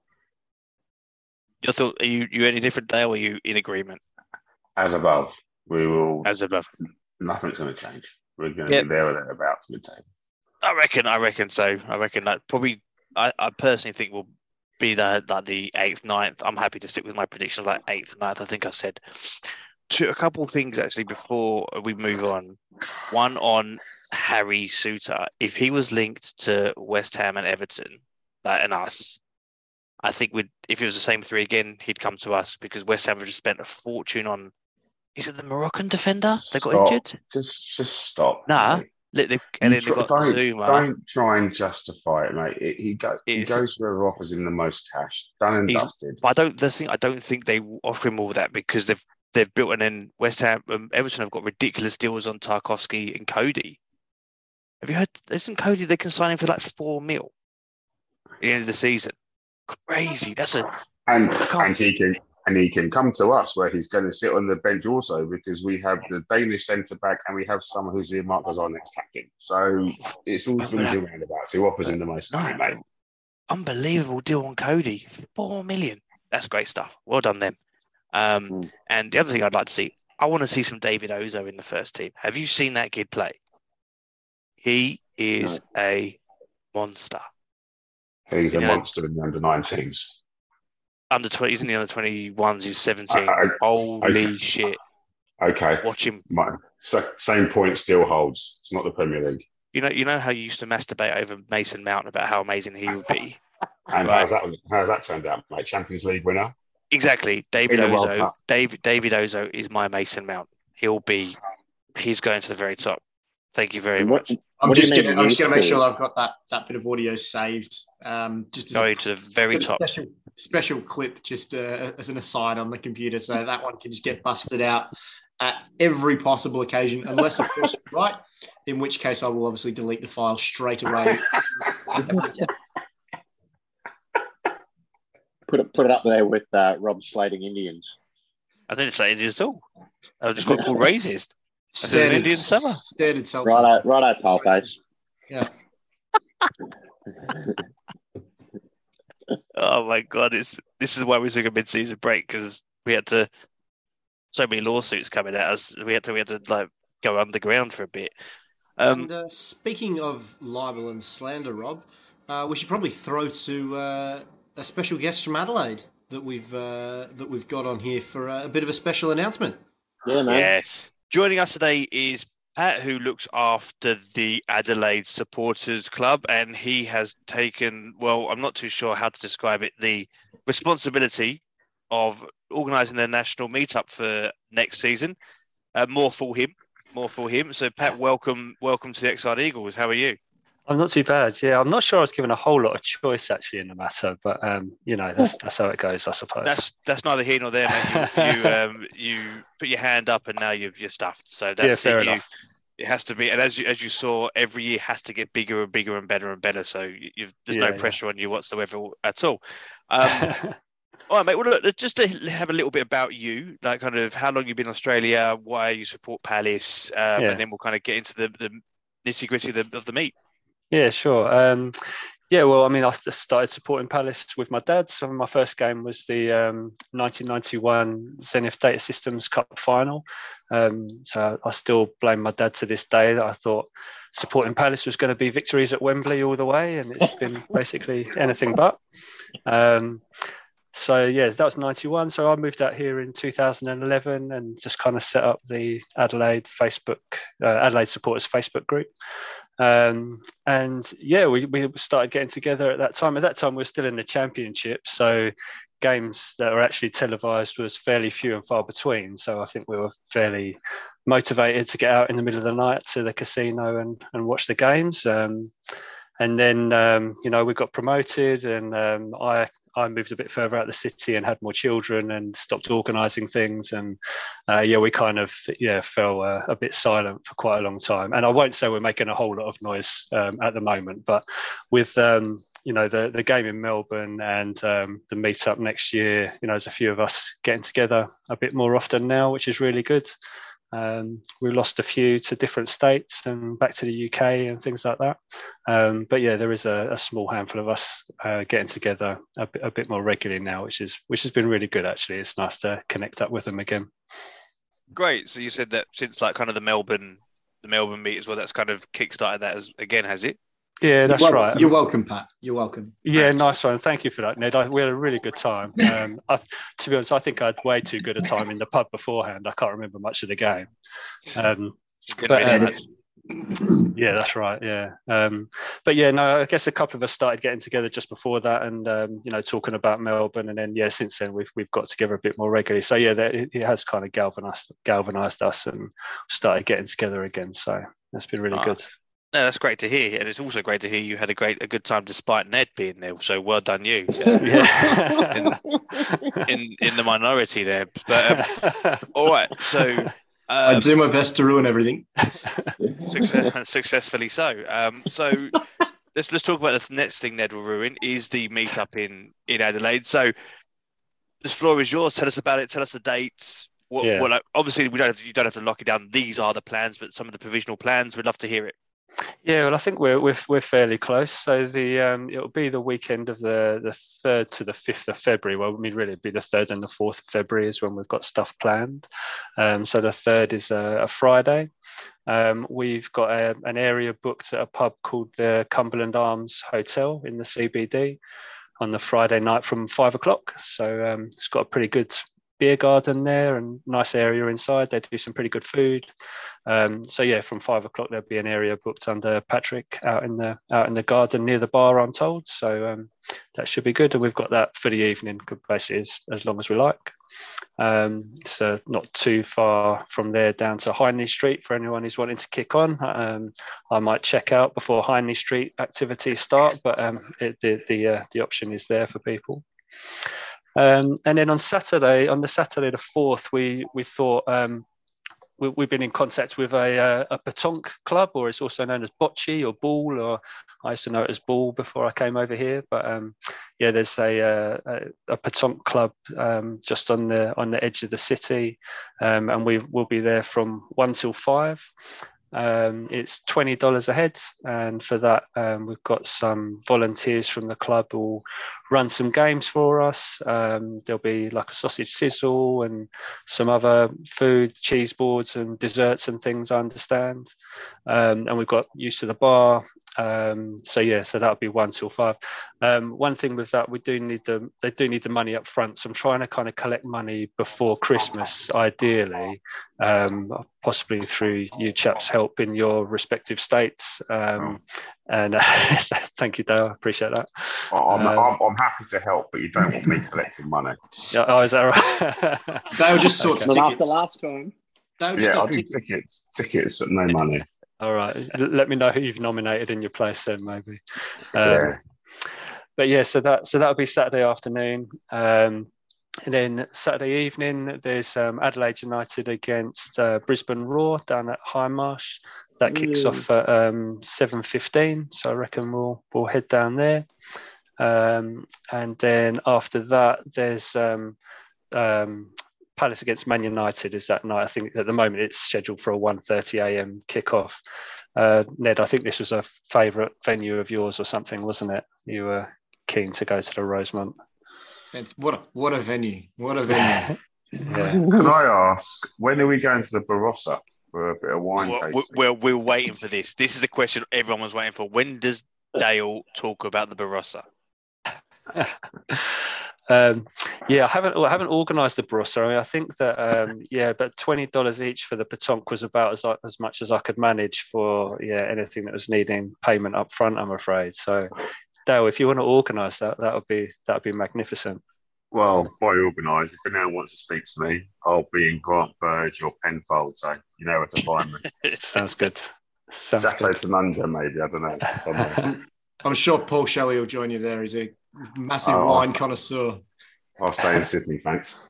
Your thought, are you, you any different, Dale, or are you in agreement? As above, we will. As above. Nothing's going to change. We're going to yep. be there or thereabouts mid-table. I reckon, I reckon so. I reckon that probably, I, I personally think we'll be the, like the eighth, ninth. I'm happy to stick with my prediction of like eighth, ninth. I think I said to a couple of things actually before we move on. One on Harry Souttar. If he was linked to West Ham and Everton, like, and us, I think we'd, if it was the same three again, he'd come to us because West Ham have just spent a fortune on. Is it the Moroccan defender that got stop. injured? Just, just stop. Nah, mate. They, they, and then try, they got don't, Zuma. Don't try and justify it, mate. It, he, go, he goes wherever offers him the most cash. Done and dusted. But I don't. The thing I don't think they offer him all that because they've they've built and then West Ham, um, Everton have got ridiculous deals on Tarkowski and Cody. Have you heard? Isn't Cody they can sign him for like four mil at the end of the season? Crazy. That's a and and he can and he can come to us where he's going to sit on the bench also because we have the Danish centre back and we have someone who's earmarked as our next captain. So it's all swings and roundabouts. Who offers him the most money, mate? Unbelievable deal on Cody. Four million. That's great stuff. Well done them. Um, mm. And the other thing I'd like to see, I want to see some David Ozo in the first team. Have you seen that kid play? He is no. a monster. He's you a know, monster in the under nineteens. Under twenty, he's in the under twenty-ones. He's seventeen. I, I, Holy okay. shit! Okay, watch him. My, so, same point still holds. It's not the Premier League. You know, you know how you used to masturbate over Mason Mount about how amazing he would be. And right? how's that? How's that turned out, mate? Champions League winner. Exactly, David Ozo. David David Ozo is my Mason Mount. He'll be. He's going to the very top. Thank you very what, much. I'm just going to. I'm just going to make sure I've got that that bit of audio saved. Um, just going to the very top. Special, special clip, just uh, as an aside on the computer, so that one can just get busted out at every possible occasion, unless of course you're right. In which case, I will obviously delete the file straight away. put it put it up there with uh, Rob slating Indians. I didn't slate Indians at all. I just got called racist. Standard, Indian summer. Standard seltzer. Righto, righto, pal face. Yeah. Oh my god! It's this is why we took a mid-season break because we had to so many lawsuits coming at us. We had to we had to like go underground for a bit. Um, and uh, speaking of libel and slander, Rob, uh, we should probably throw to uh, a special guest from Adelaide that we've uh, that we've got on here for a, a bit of a special announcement. Yeah, man. Yes. Joining us today is Pat, who looks after the Adelaide Supporters Club, and he has taken, well, I'm not too sure how to describe it, the responsibility of organising the national meetup for next season. Uh, more for him, more for him. So, Pat, welcome, welcome to the Exide Eagles. How are you? I'm not too bad. Yeah, I'm not sure I was given a whole lot of choice actually in the matter, but um, you know, that's that's how it goes, I suppose. That's that's neither here nor there, mate. You you, um, you put your hand up and now you've you're stuffed. So that's yeah, fair it. You, enough. it has to be, and as you as you saw, every year has to get bigger and bigger and better and better. So you've there's Yeah, no yeah. pressure on you whatsoever at all. Um, all right, mate. Well, look, just to have a little bit about you, like kind of how long you've been in Australia, why you support Palace, um, Yeah. and then we'll kind of get into the, the nitty gritty of the, of the meet. Yeah, sure. Um, yeah, well, I mean, I just started supporting Palace with my dad. So my first game was the um, nineteen ninety-one Zenith Data Systems Cup final. Um, so I still blame my dad to this day that I thought supporting Palace was going to be victories at Wembley all the way, and it's been basically anything but. Um, So yeah, that was ninety-one. So I moved out here in two thousand eleven and just kind of set up the Adelaide Facebook, uh, Adelaide Supporters Facebook group. Um, and yeah, we, we started getting together at that time. At that time, we were still in the championship. So games that were actually televised was fairly few and far between. So I think we were fairly motivated to get out in the middle of the night to the casino and, and watch the games. Um, and then, um, you know, we got promoted and um, I I moved a bit further out of the city and had more children and stopped organising things. And uh, yeah, we kind of yeah fell uh, a bit silent for quite a long time. And I won't say we're making a whole lot of noise um, at the moment, but with um, you know the the game in Melbourne and um, the meetup next year, you know, there's a few of us getting together a bit more often now, which is really good. Um, we lost a few to different states and back to the U K and things like that. Um, but yeah, there is a, a small handful of us uh, getting together a bit, a bit more regularly now, which is which has been really good. Actually, it's nice to connect up with them again. Great. So you said that since like kind of the Melbourne, the Melbourne meet as well, that's kind of kickstarted that as again, has it? Yeah, that's Well, right. You're welcome, Pat. You're welcome. Yeah, nice one. Thank you for that, Ned. I, we had a really good time. Um, I, to be honest, I think I had way too good a time in the pub beforehand. I can't remember much of the game. Um, but, um, yeah, that's right. Yeah, um, but yeah, no, I guess a couple of us started getting together just before that, and um, you know, talking about Melbourne, and then yeah, since then we've we've got together a bit more regularly. So yeah, that, it has kind of galvanized galvanized us, and started getting together again. So that's been really Ah. good. No, that's great to hear, and it's also great to hear you had a great, a good time despite Ned being there. So well done, you. Uh, Yeah. in, in in the minority there, but um, all right. So um, I do my best to ruin everything. success, successfully so. Um, so let's let's talk about the next thing Ned will ruin is the meetup in in Adelaide. So the floor is yours. Tell us about it. Tell us the dates. What, Yeah. what like, obviously we don't have to, you don't have to lock it down. These are the plans, but some of the provisional plans. We'd love to hear it. Yeah, well, I think we're we're we're fairly close. So the um, it'll be the weekend of the the third to the fifth of February. Well, I mean, really, it'd be the third and the fourth of February is when we've got stuff planned. Um, so the third is a, a Friday. Um, we've got a, an area booked at a pub called the Cumberland Arms Hotel in the C B D on the Friday night from five o'clock. So um, it's got a pretty good beer garden there and nice area inside. They do some pretty good food. Um, so yeah, from five o'clock there'll be an area booked under Patrick out in the out in the garden near the bar, I'm told. So um, that should be good. And we've got that for the evening, basically as, as long as we like. Um, so not too far from there down to Hindley Street for anyone who's wanting to kick on. Um, I might check out before Hindley Street activities start, but um, it, the the uh, the option is there for people. Um, and then on Saturday, on the Saturday the fourth, we we thought um, we, we've been in contact with a, a, a petanque club, or it's also known as bocce or ball, or I used to know it as ball before I came over here. But um, yeah, there's a, a, a petanque club um, just on the on the edge of the city, um, and we will be there from one till five. Um, it's twenty dollars a head, and for that um, we've got some volunteers from the club who will run some games for us. Um, there'll be like a sausage sizzle and some other food, cheese boards and desserts and things, I understand. Um, and we've got use of the bar, Um, so yeah, so that'll be one till five. Um, one thing with that, we do need the they do need the money up front. So I'm trying to kind of collect money before Christmas, ideally, um, possibly through you chaps' help in your respective states. Um, and uh, thank you, Dale. I appreciate that. I'm, Um, I'm, I'm happy to help, but you don't want me collecting money. Yeah, oh, is that right? Dale just sorts Not after tickets. last time. Dale just Yeah, does I'll do tickets. tickets, tickets, but no money. All right. L- Let me know who you've nominated in your place then, maybe. Um, Yeah. But yeah, so that so that'll be Saturday afternoon. Um, and then Saturday evening, there's um, Adelaide United against uh, Brisbane Roar down at Highmarsh. That kicks Ooh. off at um, seven fifteen. So I reckon we'll we'll head down there. Um, and then after that, there's um, um, Palace against Man United is that night. I think at the moment it's scheduled for a one thirty a.m. kickoff. Uh, Ned, I think this was a favourite venue of yours or something, wasn't it? You were keen to go to the Rosemont. It's, what a what a venue! What a venue! Yeah. Can I ask, when are we going to the Barossa for a bit of wine Well, tasting? we're, we're waiting for this. This is the question everyone was waiting for. When does Dale talk about the Barossa? um, yeah, I haven't I haven't organised the Barossa. I mean, I think that um, yeah, but twenty dollars each for the Petonque was about as as much as I could manage for yeah anything that was needing payment up front. I'm afraid. So, Dale, if you want to organise that, that would be that would be magnificent. Well, by organised, if anyone wants to speak to me, I'll be in Grant Burge or Penfold, so you know where to find me. Sounds good. Sounds Chateau good. Fernando, maybe, I don't know. Somewhere. I'm sure Paul Shelley will join you there. He's a massive Oh, wine awesome. connoisseur. I'll stay in Sydney, thanks.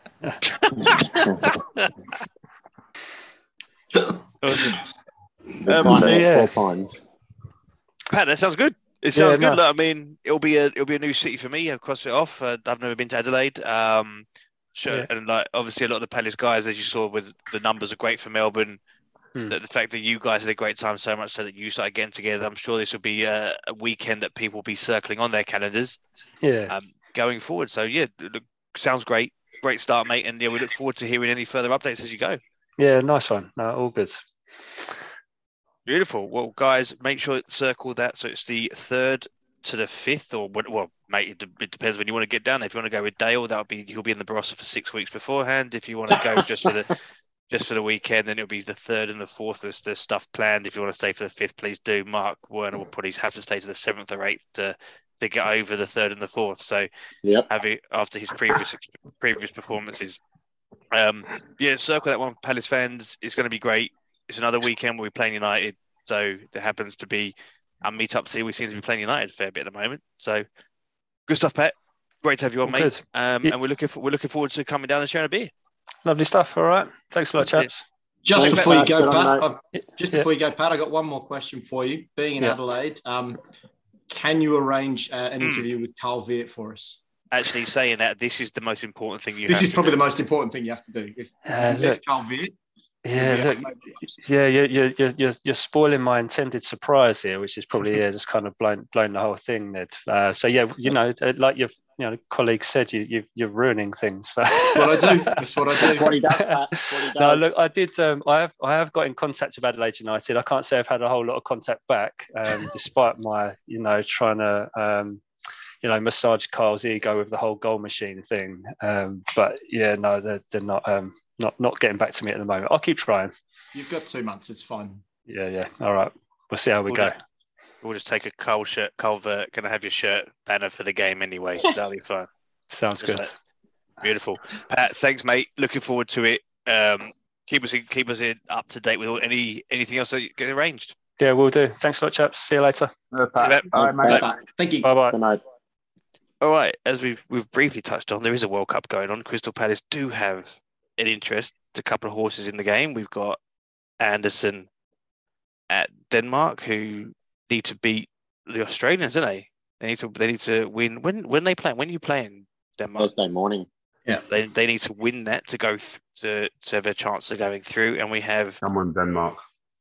Um, Um, so, yeah. Four Pines. Pat, that sounds good. It sounds Yeah, good. no. Look, I mean, it'll be a it'll be a new city for me. I've crossed it off. Uh, I've never been to Adelaide. Um, sure, Yeah. and like obviously a lot of the Palace guys, as you saw, with the numbers are great for Melbourne. Hmm. The, the fact that you guys had a great time so much so that you started getting together, I'm sure this will be a, a weekend that people will be circling on their calendars Yeah. um, going forward. So yeah, it look, sounds great. Great start, mate. And yeah, we look forward to hearing any further updates as you go. Yeah, nice one. No, all good. Beautiful. Well, guys, make sure to circle that. So it's the third to the fifth, or what? Well, mate, it, de- it depends when you want to get down. If you want to go with Dale, that'll be he'll be in the Barossa for six weeks beforehand. If you want to go just for the just for the weekend, then it'll be the third and the fourth. There's the stuff planned. If you want to stay for the fifth, please do. Mark Werner will probably have to stay to the seventh or eighth to to get over the third and the fourth. So Yep. having after his previous previous performances. Um, yeah, circle that one for Palace fans. It's going to be great. It's another weekend where we're playing United, so there happens to be our meetups here. We seem to be playing United a fair bit at the moment. So good stuff, Pat. Great to have you on, All mate. good. Um, Yeah. And we're looking for, we're looking forward to coming down and sharing a beer. Lovely stuff. All right. Thanks a lot, Yeah. chaps. Just Thanks, before you Pat. go, Good on Pat, you, I've, Yeah. just Yeah. before you go, Pat, I got one more question for you. Being in Yeah. Adelaide, um, can you arrange uh, an Mm. interview with Carl Viet for us? Actually, saying that, this is the most important thing you This have is to probably do. the most important thing you have to do. If, if Uh, you look, meet Carl Viet, Yeah, he'll be look, our favourite host. yeah, you're, you're, you're, you're, you're spoiling my intended surprise here, which is probably yeah, just kind of blown, blown the whole thing, Ned. Uh, so yeah, you know, uh, like your you know colleague said, you, you you're ruining things. So. That's what I do. That's what I That's do. what he does, Pat. That's what he does. No, look, I did. Um, I have, I have got in contact with Adelaide United. I can't say I've had a whole lot of contact back, um, despite my, you know, trying to, um, you know, massage Carl's ego with the whole goal machine thing. Um, but yeah, no, they're, they're not, um, not, not getting back to me at the moment. I'll keep trying. You've got two months. It's fine. Yeah, yeah. All right, we'll see how we We'll go. do- We'll just take a Cole shirt, Culvert. Gonna have your shirt banner for the game anyway. That'll be fun. Sounds Just good. like- Beautiful, Pat. Thanks, mate. Looking forward to it. Um, keep us in, keep us in, up to date with all, any anything else that you get arranged. Yeah, we'll do. Thanks a lot, chaps. See you later. Uh, Pat, Yeah. bye, mate. Thanks, Pat. Thank you. Bye bye. Good night. All right, as we've we've briefly touched on, there is a World Cup going on. Crystal Palace do have an interest, a couple of horses in the game. We've got Anderson at Denmark, who need to beat the Australians, don't they? They need to they need to win. When when they play? When you play in Denmark? Thursday morning. They they need to win that to go th- to to have a chance of going through. And we have Come on, Denmark.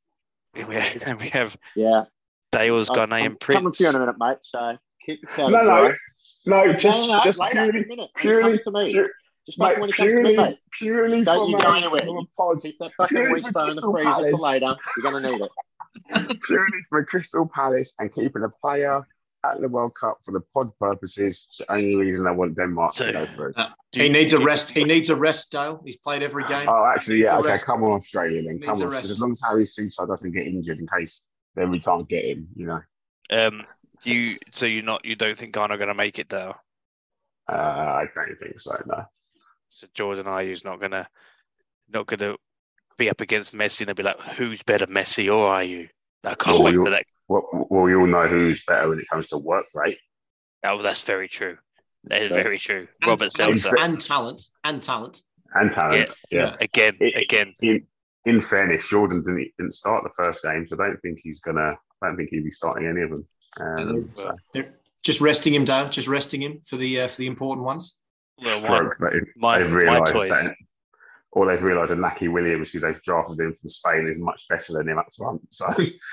we have, and we have Yeah. Dale's I'm, Ghanaian I'm coming Prince. to you in a minute, mate. So keep your No, powder no, dry. no, just, no, no, just later, in purely, a minute. When he purely, comes to me. pure- Just mate, fucking when he comes to purely, me, mate. purely Don't from you a, go anywhere. from a pod. Keep that fucking Purely wheat for bone in the Crystal freezer for Palace. later. You're going to need it. purely for Crystal Palace and keeping a player at the World Cup for the pod purposes. It's the only reason I want Denmark So- to go through. Uh, Do he you- needs a do- rest. He needs a rest, Dale. He's played every game. Oh, actually, yeah. The Okay, rest- come on, Australia, then. needs Come a on. rest. Because as long as Harry Sousa doesn't get injured in case, then we can't get him, you know. Um, do you so you're not you don't think Ghana are going to make it though? Uh, I don't think so, no. So Jordan Ayew's not gonna not gonna be up against Messi and they'll be like, who's better, Messi or Ayew? I can't Well, wait you'll- for that. Well, well, we all know who's better when it comes to work rate. Oh, that's very true. That is Okay. very true. And- Robert and, Seltzer. and talent. And talent. And talent, yeah. Again, It- again. In, in fairness, Jordan didn't, didn't start the first game, so I don't think he's gonna. I don't think he'll be starting any of them. Um, so, They're just resting him down. Just resting him for the uh, for the important ones. Well, my, broke, but it- my, they've my realised toys. that, or they've realised that Naki Williams, who they've drafted him from Spain, is much better than him up front. So,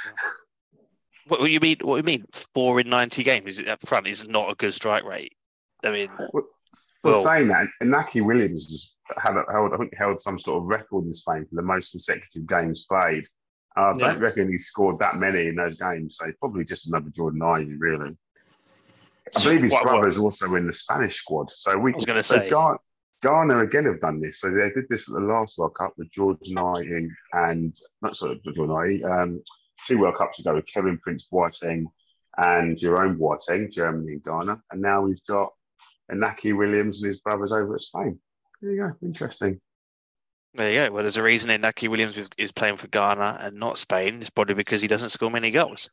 What, what you mean? What you mean? Four in ninety games is up front is not a good strike rate. I mean, well, Well- saying that, Naki Williams has had held, I think, held some sort of record in Spain for the most consecutive games played. Uh, I Yeah. don't reckon he scored that many in those games, so probably just another Jordan Ayew, really. I believe his What- what- brother's also in the Spanish squad. So we I was gonna so say. Ghana, Ghana again have done this. So they did this at the last World Cup with Jordan Ayew and not sorry, Jordan Ayew, um, two World Cups ago with Kevin Prince Boateng and Jerome Boateng, Germany and Ghana, and now we've got Inaki Williams and his brothers over at Spain. There you go, interesting. there you go. Well, there's a reason Inaki Williams is, is playing for Ghana and not Spain. It's probably because he doesn't score many goals.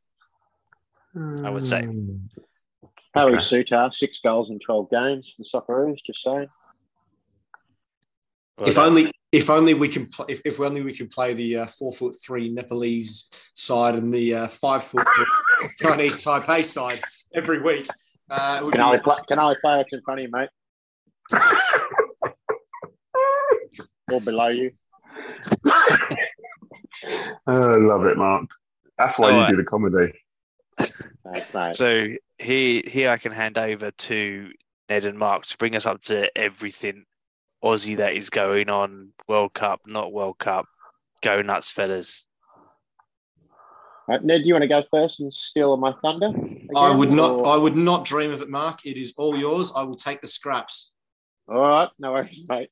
I would say. Hmm. Harry Okay. Suter, six goals in twelve games for the Socceroos, just saying. Well, If that- only, if only we can, pl- if, if only we can play the uh, four foot three Nepalese side and the uh, five foot three Chinese Taipei side every week. Uh, it would Can be- I play? Can I play it in front of you, mate, or below you? Oh, I love it, Mark. That's why All you right. do the comedy. Thanks, mate. So here, here I can hand over to Ned and Mark to bring us up to everything Aussie that is going on. World Cup, not World Cup. Go nuts, fellas. Right, Ned, do you want to go first and steal my thunder? I again, would not. or- I would not dream of it, Mark. It is all yours. I will take the scraps. All right, no worries, mate.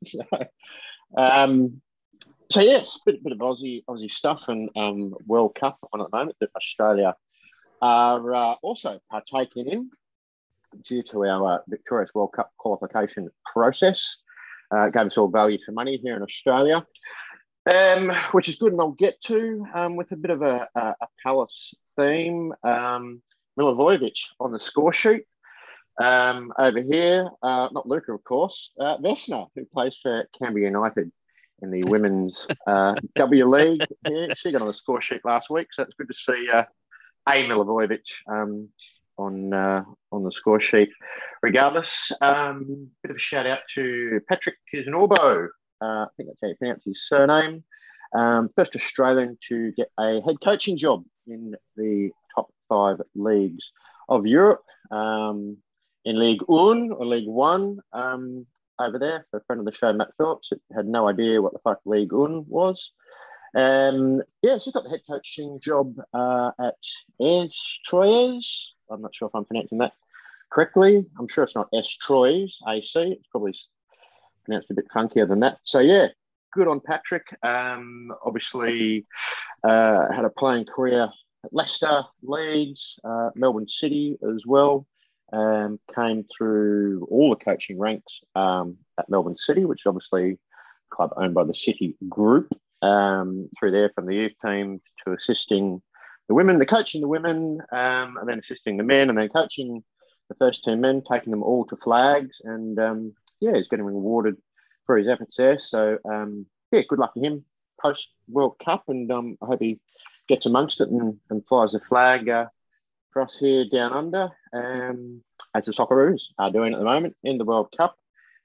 um, so yes, bit bit of Aussie Aussie stuff and um, World Cup on at the moment that Australia are uh, also partaking in due to our uh, victorious World Cup qualification process. Uh, gave us all value for money here in Australia, um, which is good, and I'll get to um, with a bit of a, a, a Palace theme. Um, Milivojevic on the score sheet. Um, over here, uh, not Luca, of course, uh, Vesna, who plays for Canberra United in the Women's uh, W League. Here. She got on the score sheet last week, so it's good to see uh, A. Milivojevic um, on uh, on the score sheet. Regardless, um, bit of a shout out to Patrick Kisnorbo. Uh, I think that's how you pronounce his surname. Um, first Australian to get a head coaching job in the top five leagues of Europe. Um, in League One or League One um, over there. For a friend of the show, Matt Phillips, had no idea what the fuck League One was. Um, yeah, she's got the head coaching job uh, at Estroyes. I'm not sure if I'm pronouncing that correctly. I'm sure it's not Estroyes, A C. It's probably pronounced a bit funkier than that. So, yeah, good on Patrick. Um, obviously, uh, had a playing career at Leicester, Leeds, uh, Melbourne City as well. Um, came through all the coaching ranks um, at Melbourne City, which is obviously a club owned by the City Group, um, through there from the youth team to assisting the women, the coaching the women, um, and then assisting the men, and then coaching the first ten men, taking them all to flags. And, um, yeah, he's getting rewarded for his efforts there. So, um, yeah, good luck to him post-World Cup, and um, I hope he gets amongst it and, and flies the flag uh, for us here down under, um, as the Socceroos are doing at the moment in the World Cup.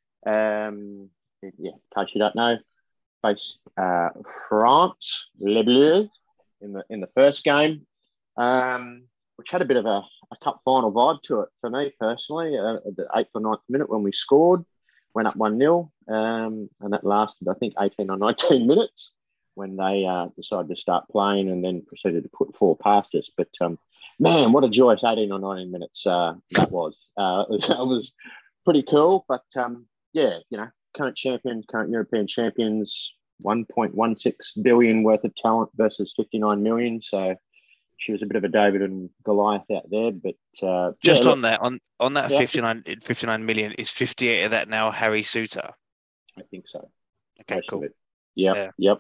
Um, yeah, in case you don't know, faced uh, France, Les Bleus, in the in the first game, um, which had a bit of a, a cup final vibe to it for me personally. Uh, at the eighth or ninth minute when we scored, went up one nil, um, and that lasted, I think, eighteen or nineteen minutes. when they uh, decided to start playing and then proceeded to put four past us. But um, man, what a joyous eighteen or nineteen minutes uh, that was. Uh, it was. That was pretty cool. But um, yeah, you know, current champions, current European champions, one point one six billion worth of talent versus fifty-nine million. So she was a bit of a David and Goliath out there. But uh, just yeah, on look, that, on on that yeah. fifty-nine, fifty-nine million, is fifty-eight of that now Harry Suter? I think so. Okay, Most cool. of it. Yep, Yeah. yep.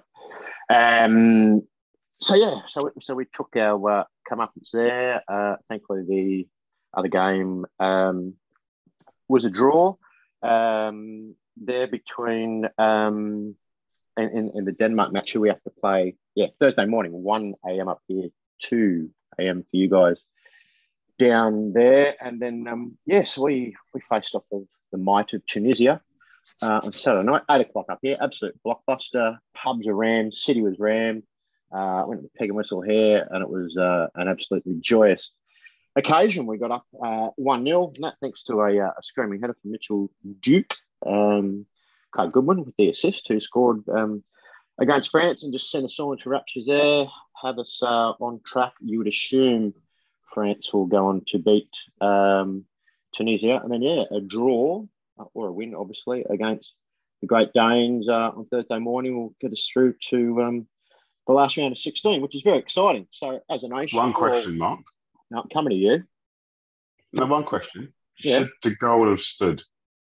Um, so yeah, so so we took our uh, comeuppance there. Uh, thankfully, the other game um, was a draw um, there between um, in, in, in the Denmark match. We have to play yeah Thursday morning, one a.m. up here, two a.m. for you guys down there, and then um, yes, we we faced off the, the might of Tunisia. Uh, on Saturday night, eight o'clock up here, absolute blockbuster. Pubs are rammed, city was rammed. Uh, went to the Peg and Whistle here, and it was uh, an absolutely joyous occasion. We got up uh, one nil, and that thanks to a, uh, a screaming header from Mitchell Duke. Um, Craig Goodwin with the assist, who scored um, against France and just sent us all into raptures there. Have us uh, on track. You would assume France will go on to beat um, Tunisia. And then, yeah, a draw or a win, obviously, against the Great Danes uh, on Thursday morning will get us through to um, the last round of sixteen, which is very exciting. So, as a nation, One question, Mark. Now, coming to you. No, one question. Yeah. Should the goal have stood?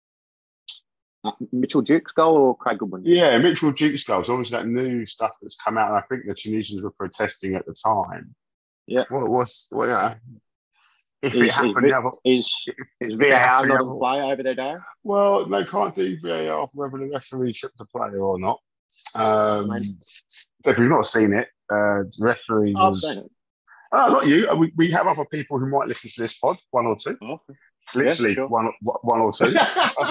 Uh, Mitchell Duke's goal or Craig Goodwin? Yeah, Mitchell Duke's goal. So obviously that new stuff that's come out, and I think the Tunisians were protesting at the time. Yeah. What was, well, yeah. If Is, it happened, is, the other, is, is V A R not in play over there, Dale? well, they can't do V A R for whether the referee tripped the player or not. Um, so if you've not seen it, uh, the referee I've was. seen it. Oh, not you. We, we have other people who might listen to this pod, one or two. Oh, Literally yeah, sure. one, one or two.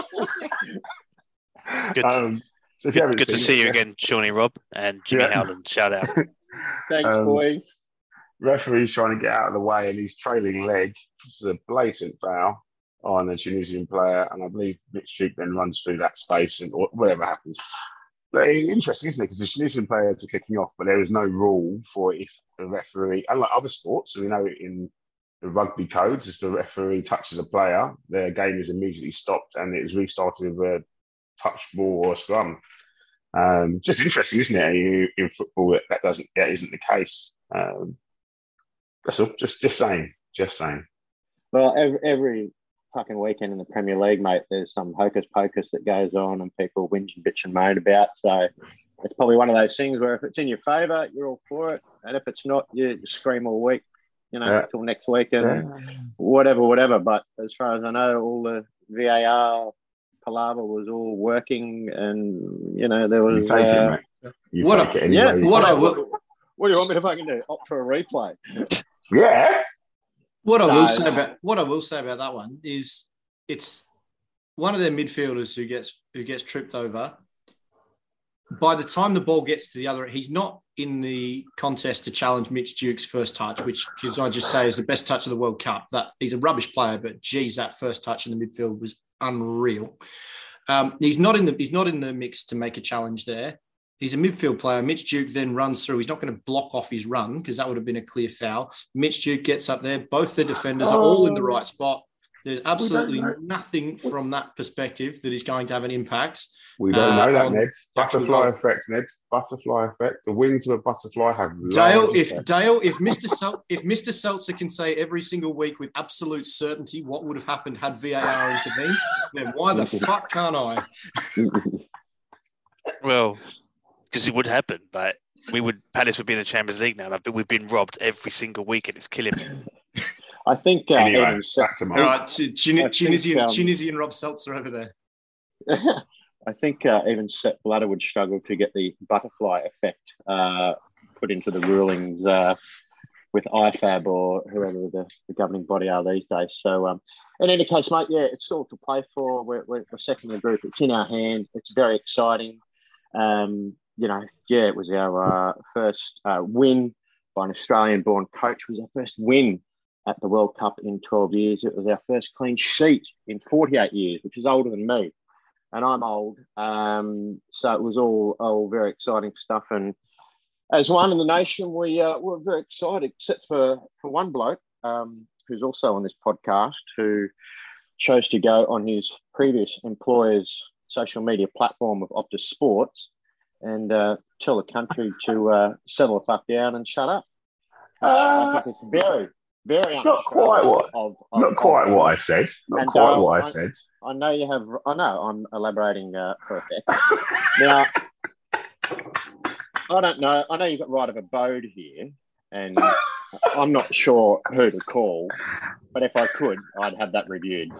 Good, um, so if you good, haven't good to seen see it, you again, Shawnee Robb and Jimmy Yeah. Howland. Shout out. Thanks, Um, boys. Referee's trying to get out of the way and he's trailing leg. This is a blatant foul on the Tunisian player, and I believe Mitch Duke then runs through that space and or whatever happens. But it's interesting, isn't it? Because the Tunisian players are kicking off, but there is no rule for if the referee, unlike other sports, so we know in the rugby codes, if the referee touches a player, their game is immediately stopped and it is restarted with a touch ball or a scrum. Um, just interesting, isn't it? In, in football, that, that doesn't, that isn't the case. Um, That's all. Just, just saying. Just saying. Well, every, every fucking weekend in the Premier League, mate, there's some hocus pocus that goes on and people whinge and bitch and moan about. So it's probably one of those things where if it's in your favour, you're all for it. And if it's not, you, you scream all week, you know, Yeah. until next week and Yeah. whatever, whatever. But as far as I know, all the V A R palaver was all working and, you know, there You was... take it, uh, mate. You What take a- it yeah, anyway. what I what, will- what do you want me to fucking do? Opt for a replay? Yeah. What I will So- say about what I will say about that one is it's one of their midfielders who gets who gets tripped over. By the time the ball gets to the other, he's not in the contest to challenge Mitch Duke's first touch, which, because I just say is the best touch of the World Cup. That he's a rubbish player, but geez, that first touch in the midfield was unreal. Um, he's not in the he's not in the mix to make a challenge there. He's a midfield player. Mitch Duke then runs through. He's not going to block off his run because that would have been a clear foul. Mitch Duke gets up there. Both the defenders are all in the right spot. There's absolutely know. nothing from that perspective that is going to have an impact. We don't Uh, know that, on Ned. actual Butterfly goal. effect, Ned. Butterfly effect. The wings of a butterfly have Dale, large if effect. Dale, if Mister Sel- if Mister Seltzer can say every single week with absolute certainty what would have happened had V A R intervened, then why the fuck can't I? Well, because it would happen, but we would Palace would be in the Champions League now. But we've been robbed every single week, and it's killing me. I think uh, Anyway, even Se- back to All Mark. right, Tun- Tun- I think, Tunisian, um, Tunisian Rob Seltzer over there. I think uh, even Sepp Blatter would struggle to get the butterfly effect uh, put into the rulings uh, with I F A B or whoever the, the governing body are these days. So, um, in any case, mate, yeah, it's all to play for. We're, we're, we're second in the group. It's in our hand. It's very exciting. Um, you know, yeah, it was our uh, first uh, win by an Australian-born coach. It was our first win at the World Cup in twelve years. It was our first clean sheet in forty-eight years, which is older than me. And I'm old. Um, so it was all, all very exciting stuff. And as one in the nation, we uh, were very excited, except for, for one bloke um, who's also on this podcast who chose to go on his previous employer's social media platform of Optus Sports and uh, tell the country to uh, settle the fuck down and shut up. Uh, I think it's very, very not quite what, of, of, not quite of, what I said. Not and, quite uh, what I, I said. I know you have. I know I'm elaborating uh, for effect. Now, I don't know. I know you've got right of abode here, and I'm not sure who to call. But if I could, I'd have that reviewed.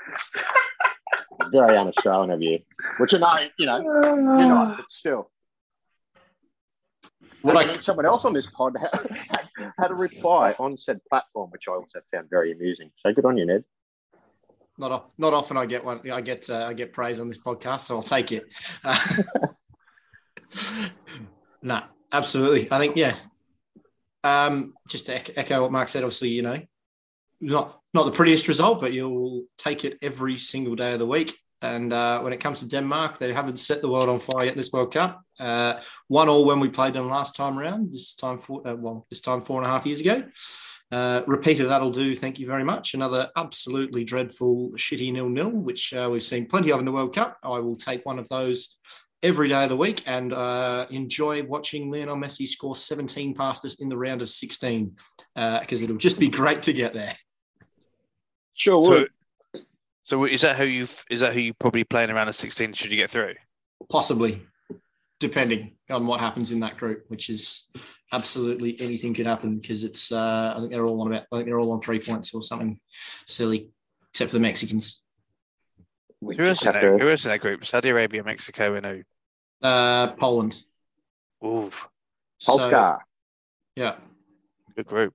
Very un-Australian of you, which I know, you know, you're not, but still. What I, someone else on this pod had, had a reply on said platform, which I also found very amusing. So good on you, Ned. Not not often I get one. I get uh, I get praise on this podcast, so I'll take it. Uh, no, absolutely. I think yeah. Um, just to echo what Mark said, obviously, you know, not not the prettiest result, but you'll take it every single day of the week. And uh, when it comes to Denmark, they haven't set the world on fire yet in this World Cup. Uh, one all when we played them last time around. This time, four, uh, well, this time four and a half years ago. Uh, repeat of that'll do. Thank you very much. Another absolutely dreadful, shitty nil-nil, which uh, we've seen plenty of in the World Cup. I will take one of those every day of the week and uh, enjoy watching Lionel Messi score seventeen past us in the round of sixteen because uh, it'll just be great to get there. Sure So, would. so is that who you is that who you probably playing around of sixteen? Should you get through? Possibly, depending on what happens in that group, which is absolutely anything could happen because it's. Uh, I think they're all on about. I think they're all on three points or something silly, except for the Mexicans. We Who else, just in have that, to- who else in that group? Saudi Arabia, Mexico, and who? Uh, Poland. Ooh, So, Polka. yeah, good group.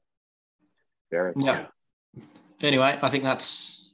Very. yeah. Anyway, I think that's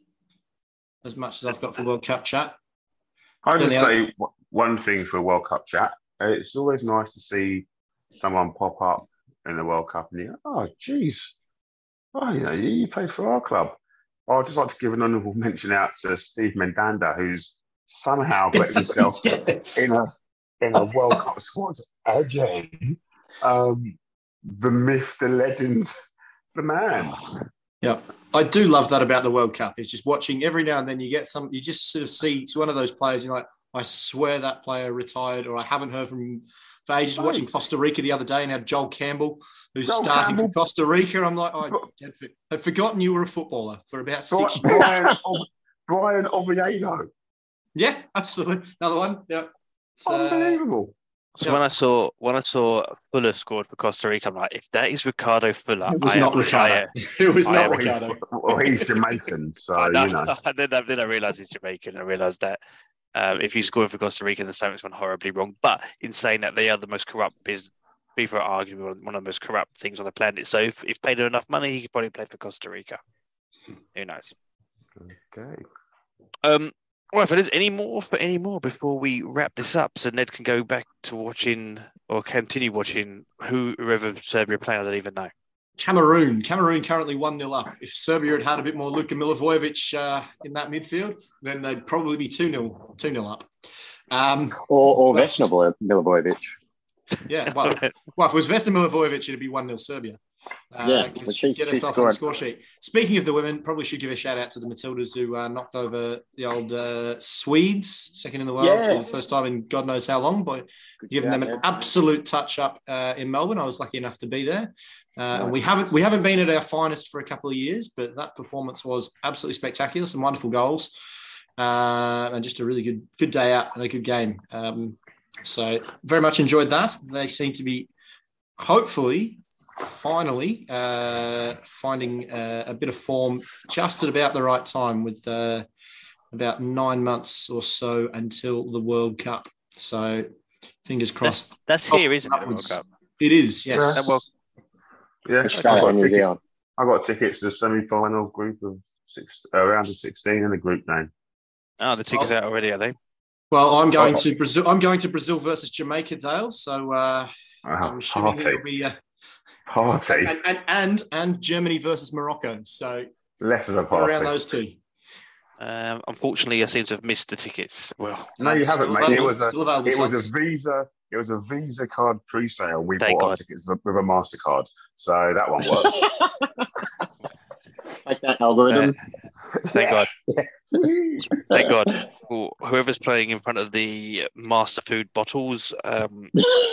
as much as I've got for World Cup chat. I'll just Yeah, say w- one thing for World Cup chat. Uh, It's always nice to see someone pop up in the World Cup and you go, oh, geez. Oh, you know, you, you played for our club. I'd just like to give an honourable mention out to Steve Mandanda, who's somehow got himself Yes. in a in a World Cup squad again. Um, the myth, the legend, the man. Yeah, I do love that about the World Cup. It's just watching every now and then you get some, you just sort of see it's one of those players. You're like, I swear that player retired, or I haven't heard from him for ages. Right. Watching Costa Rica the other day and had Joel Campbell, who's Joel starting Campbell. for Costa Rica. I'm like, I had, for, had forgotten you were a footballer for about Bri- six years. Brian, Ov- Brian Oviedo. Yeah, absolutely. Another one. Yeah. It's, uh, Unbelievable. So Yeah. when I saw when I saw Fuller scored for Costa Rica, I'm like, if that is Ricardo Fuller, it was I not am, Ricardo. I, It was I not am- Well, Ricardo. he's, well, he's Jamaican, so, I know. you know. And then, I- then I realised he's Jamaican. I realised that um, if you score for Costa Rica, then something's gone horribly wrong. But in saying that, they are the most corrupt business. FIFA are arguably one of the most corrupt things on the planet. So if, if paid enough money, he could probably play for Costa Rica. Who knows? Okay. Um, well, if there's any more for any more before we wrap this up, so Ned can go back to watching or continue watching who whoever Serbia are playing. I don't even know. Cameroon. Cameroon currently one nil up. If Serbia had had a bit more Luka Milivojevic uh, in that midfield, then they'd probably be two nil two nil up. Um, Or, or Well- Vesna Mil- Milivojevic. yeah, well, well, if it was Vesna Milivojevic, it'd be one nil Serbia. Uh, Yeah, 'cause but she'd she- get she herself on the scored. score sheet. Speaking of the women, probably should give a shout out to the Matildas who uh, knocked over the old uh, Swedes, second in the world Yeah. for the first time in God knows how long, by Good giving shout, them an man. absolute touch up uh, in Melbourne. I was lucky enough to be there. Uh, and we haven't we haven't been at our finest for a couple of years, but that performance was absolutely spectacular. Some wonderful goals, uh, and just a really good good day out and a good game. Um, so very much enjoyed that. They seem to be hopefully finally uh, finding uh, a bit of form just at about the right time with uh, about nine months or so until the World Cup. So fingers That's, crossed. that's Oh, here, isn't it? The World upwards. Cup. It is, yes. Yeah. That World- Yeah, I Australia got, and New ticket, Zealand. I got tickets to the semi-final group of six, uh, round of sixteen in the group name. Oh, the tickets Oh. out already, are they? Well, I'm going Oh. to Brazil. I'm going to Brazil versus Jamaica, Dale. So uh, Ah, I'm assuming party. it'll be uh, Party. and, and and and Germany versus Morocco. So Less of a around party. those two. Um, unfortunately, I seem to have missed the tickets. Well, No, you Still haven't, mate. It available- was a, still available, it was a sons. visa. It was a Visa card pre-sale. We Thank bought our God. tickets with with a MasterCard. So that one worked. Like that algorithm. Thank God. Thank God. Well, whoever's playing in front of the Master Food bottles, um,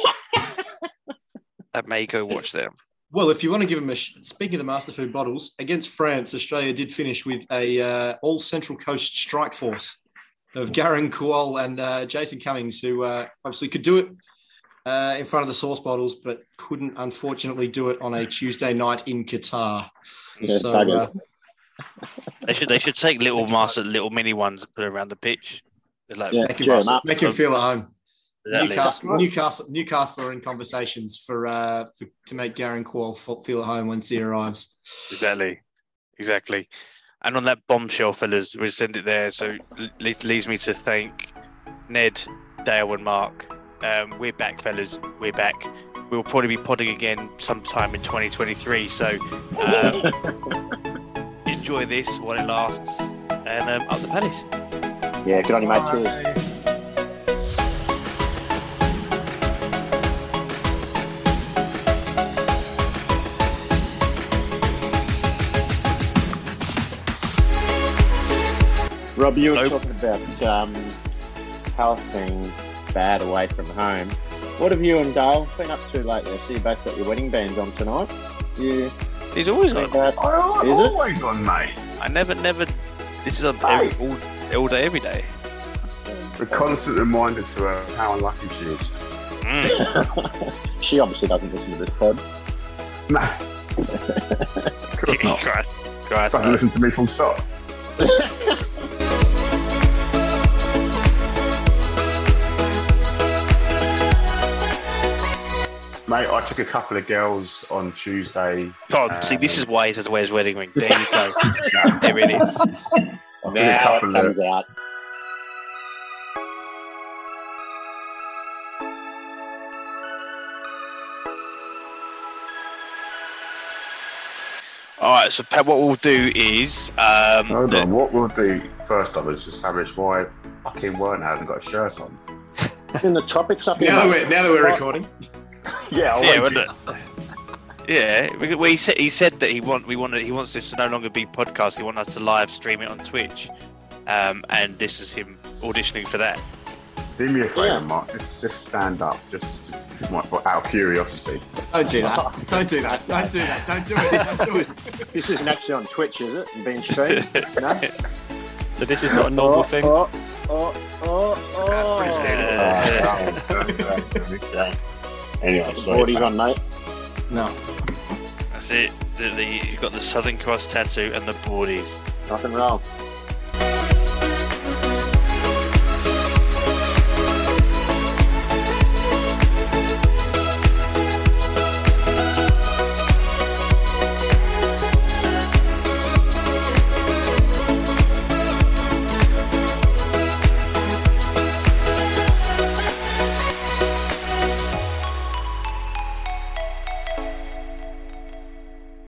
I may go watch them. Well, if you want to give them a sh- speaking of the Master Food bottles against France, Australia did finish with a uh, all Central Coast strike force of Garen Kuol and uh, Jason Cummings, who uh, obviously could do it uh, in front of the sauce bottles, but couldn't unfortunately do it on a Tuesday night in Qatar. Yeah, so buggers. uh, They should they should take little master little mini ones and put it around the pitch. They're like, Yeah, make, him, cheer 'em up. make him feel at home. Exactly. Newcastle, Newcastle, Newcastle are in conversations for, uh, for to make Garen Kuol feel at home once he arrives. Exactly, exactly. And on that bombshell, fellas, we'll send it there. So it leaves me to thank Ned, Dale, and Mark. Um, we're back, fellas. We're back. We'll probably be podding again sometime in twenty twenty-three. So um, enjoy this while it lasts, and um, up the Palace. Yeah, good on you, mate. Cheers. Bye. Rob, you were Hello. talking about um, health being bad away from home. What have you and Dale been up to lately? I see you both got your wedding bands on tonight. You He's always on. about I'm Is it? always on, mate. I never, never. This is on every, all, all day, every day. A constant reminder to her how unlucky she is. Mm. She obviously doesn't listen to this pod. No. Of course not. Christ, Christ. Doesn't no. listen to me full stop. Mate, I took a couple of girls on Tuesday. God, see, this is why he says to wear his wedding ring. There you go. There it is. I took a Now it couple of, comes out. All right, so Pat, what we'll do is, um, hold the- on, what we'll do first off is establish why fucking Werner hasn't got a shirt on. In the tropics up here. Now that mate. we're, now that we're recording, Yeah, I yeah, want wasn't it? Yeah, we- well, he said he said that he want we want he wants this to no longer be podcast. He wants us to live stream it on Twitch, um, and this is him auditioning for that. Do me a favour, Yeah. Mark. Just, just stand up, just out of curiosity. don't do that. Don't do that. Don't do that. Don't do it. Don't do it. This isn't actually on Twitch, is it? And being streamed? No? So this is not a normal oh, thing. Oh, oh, oh, oh. Pretty standard. Okay. Anyway, so Forties on, mate. No. That's it. The, the, you've got the Southern Cross tattoo and the boardies. Rock and roll.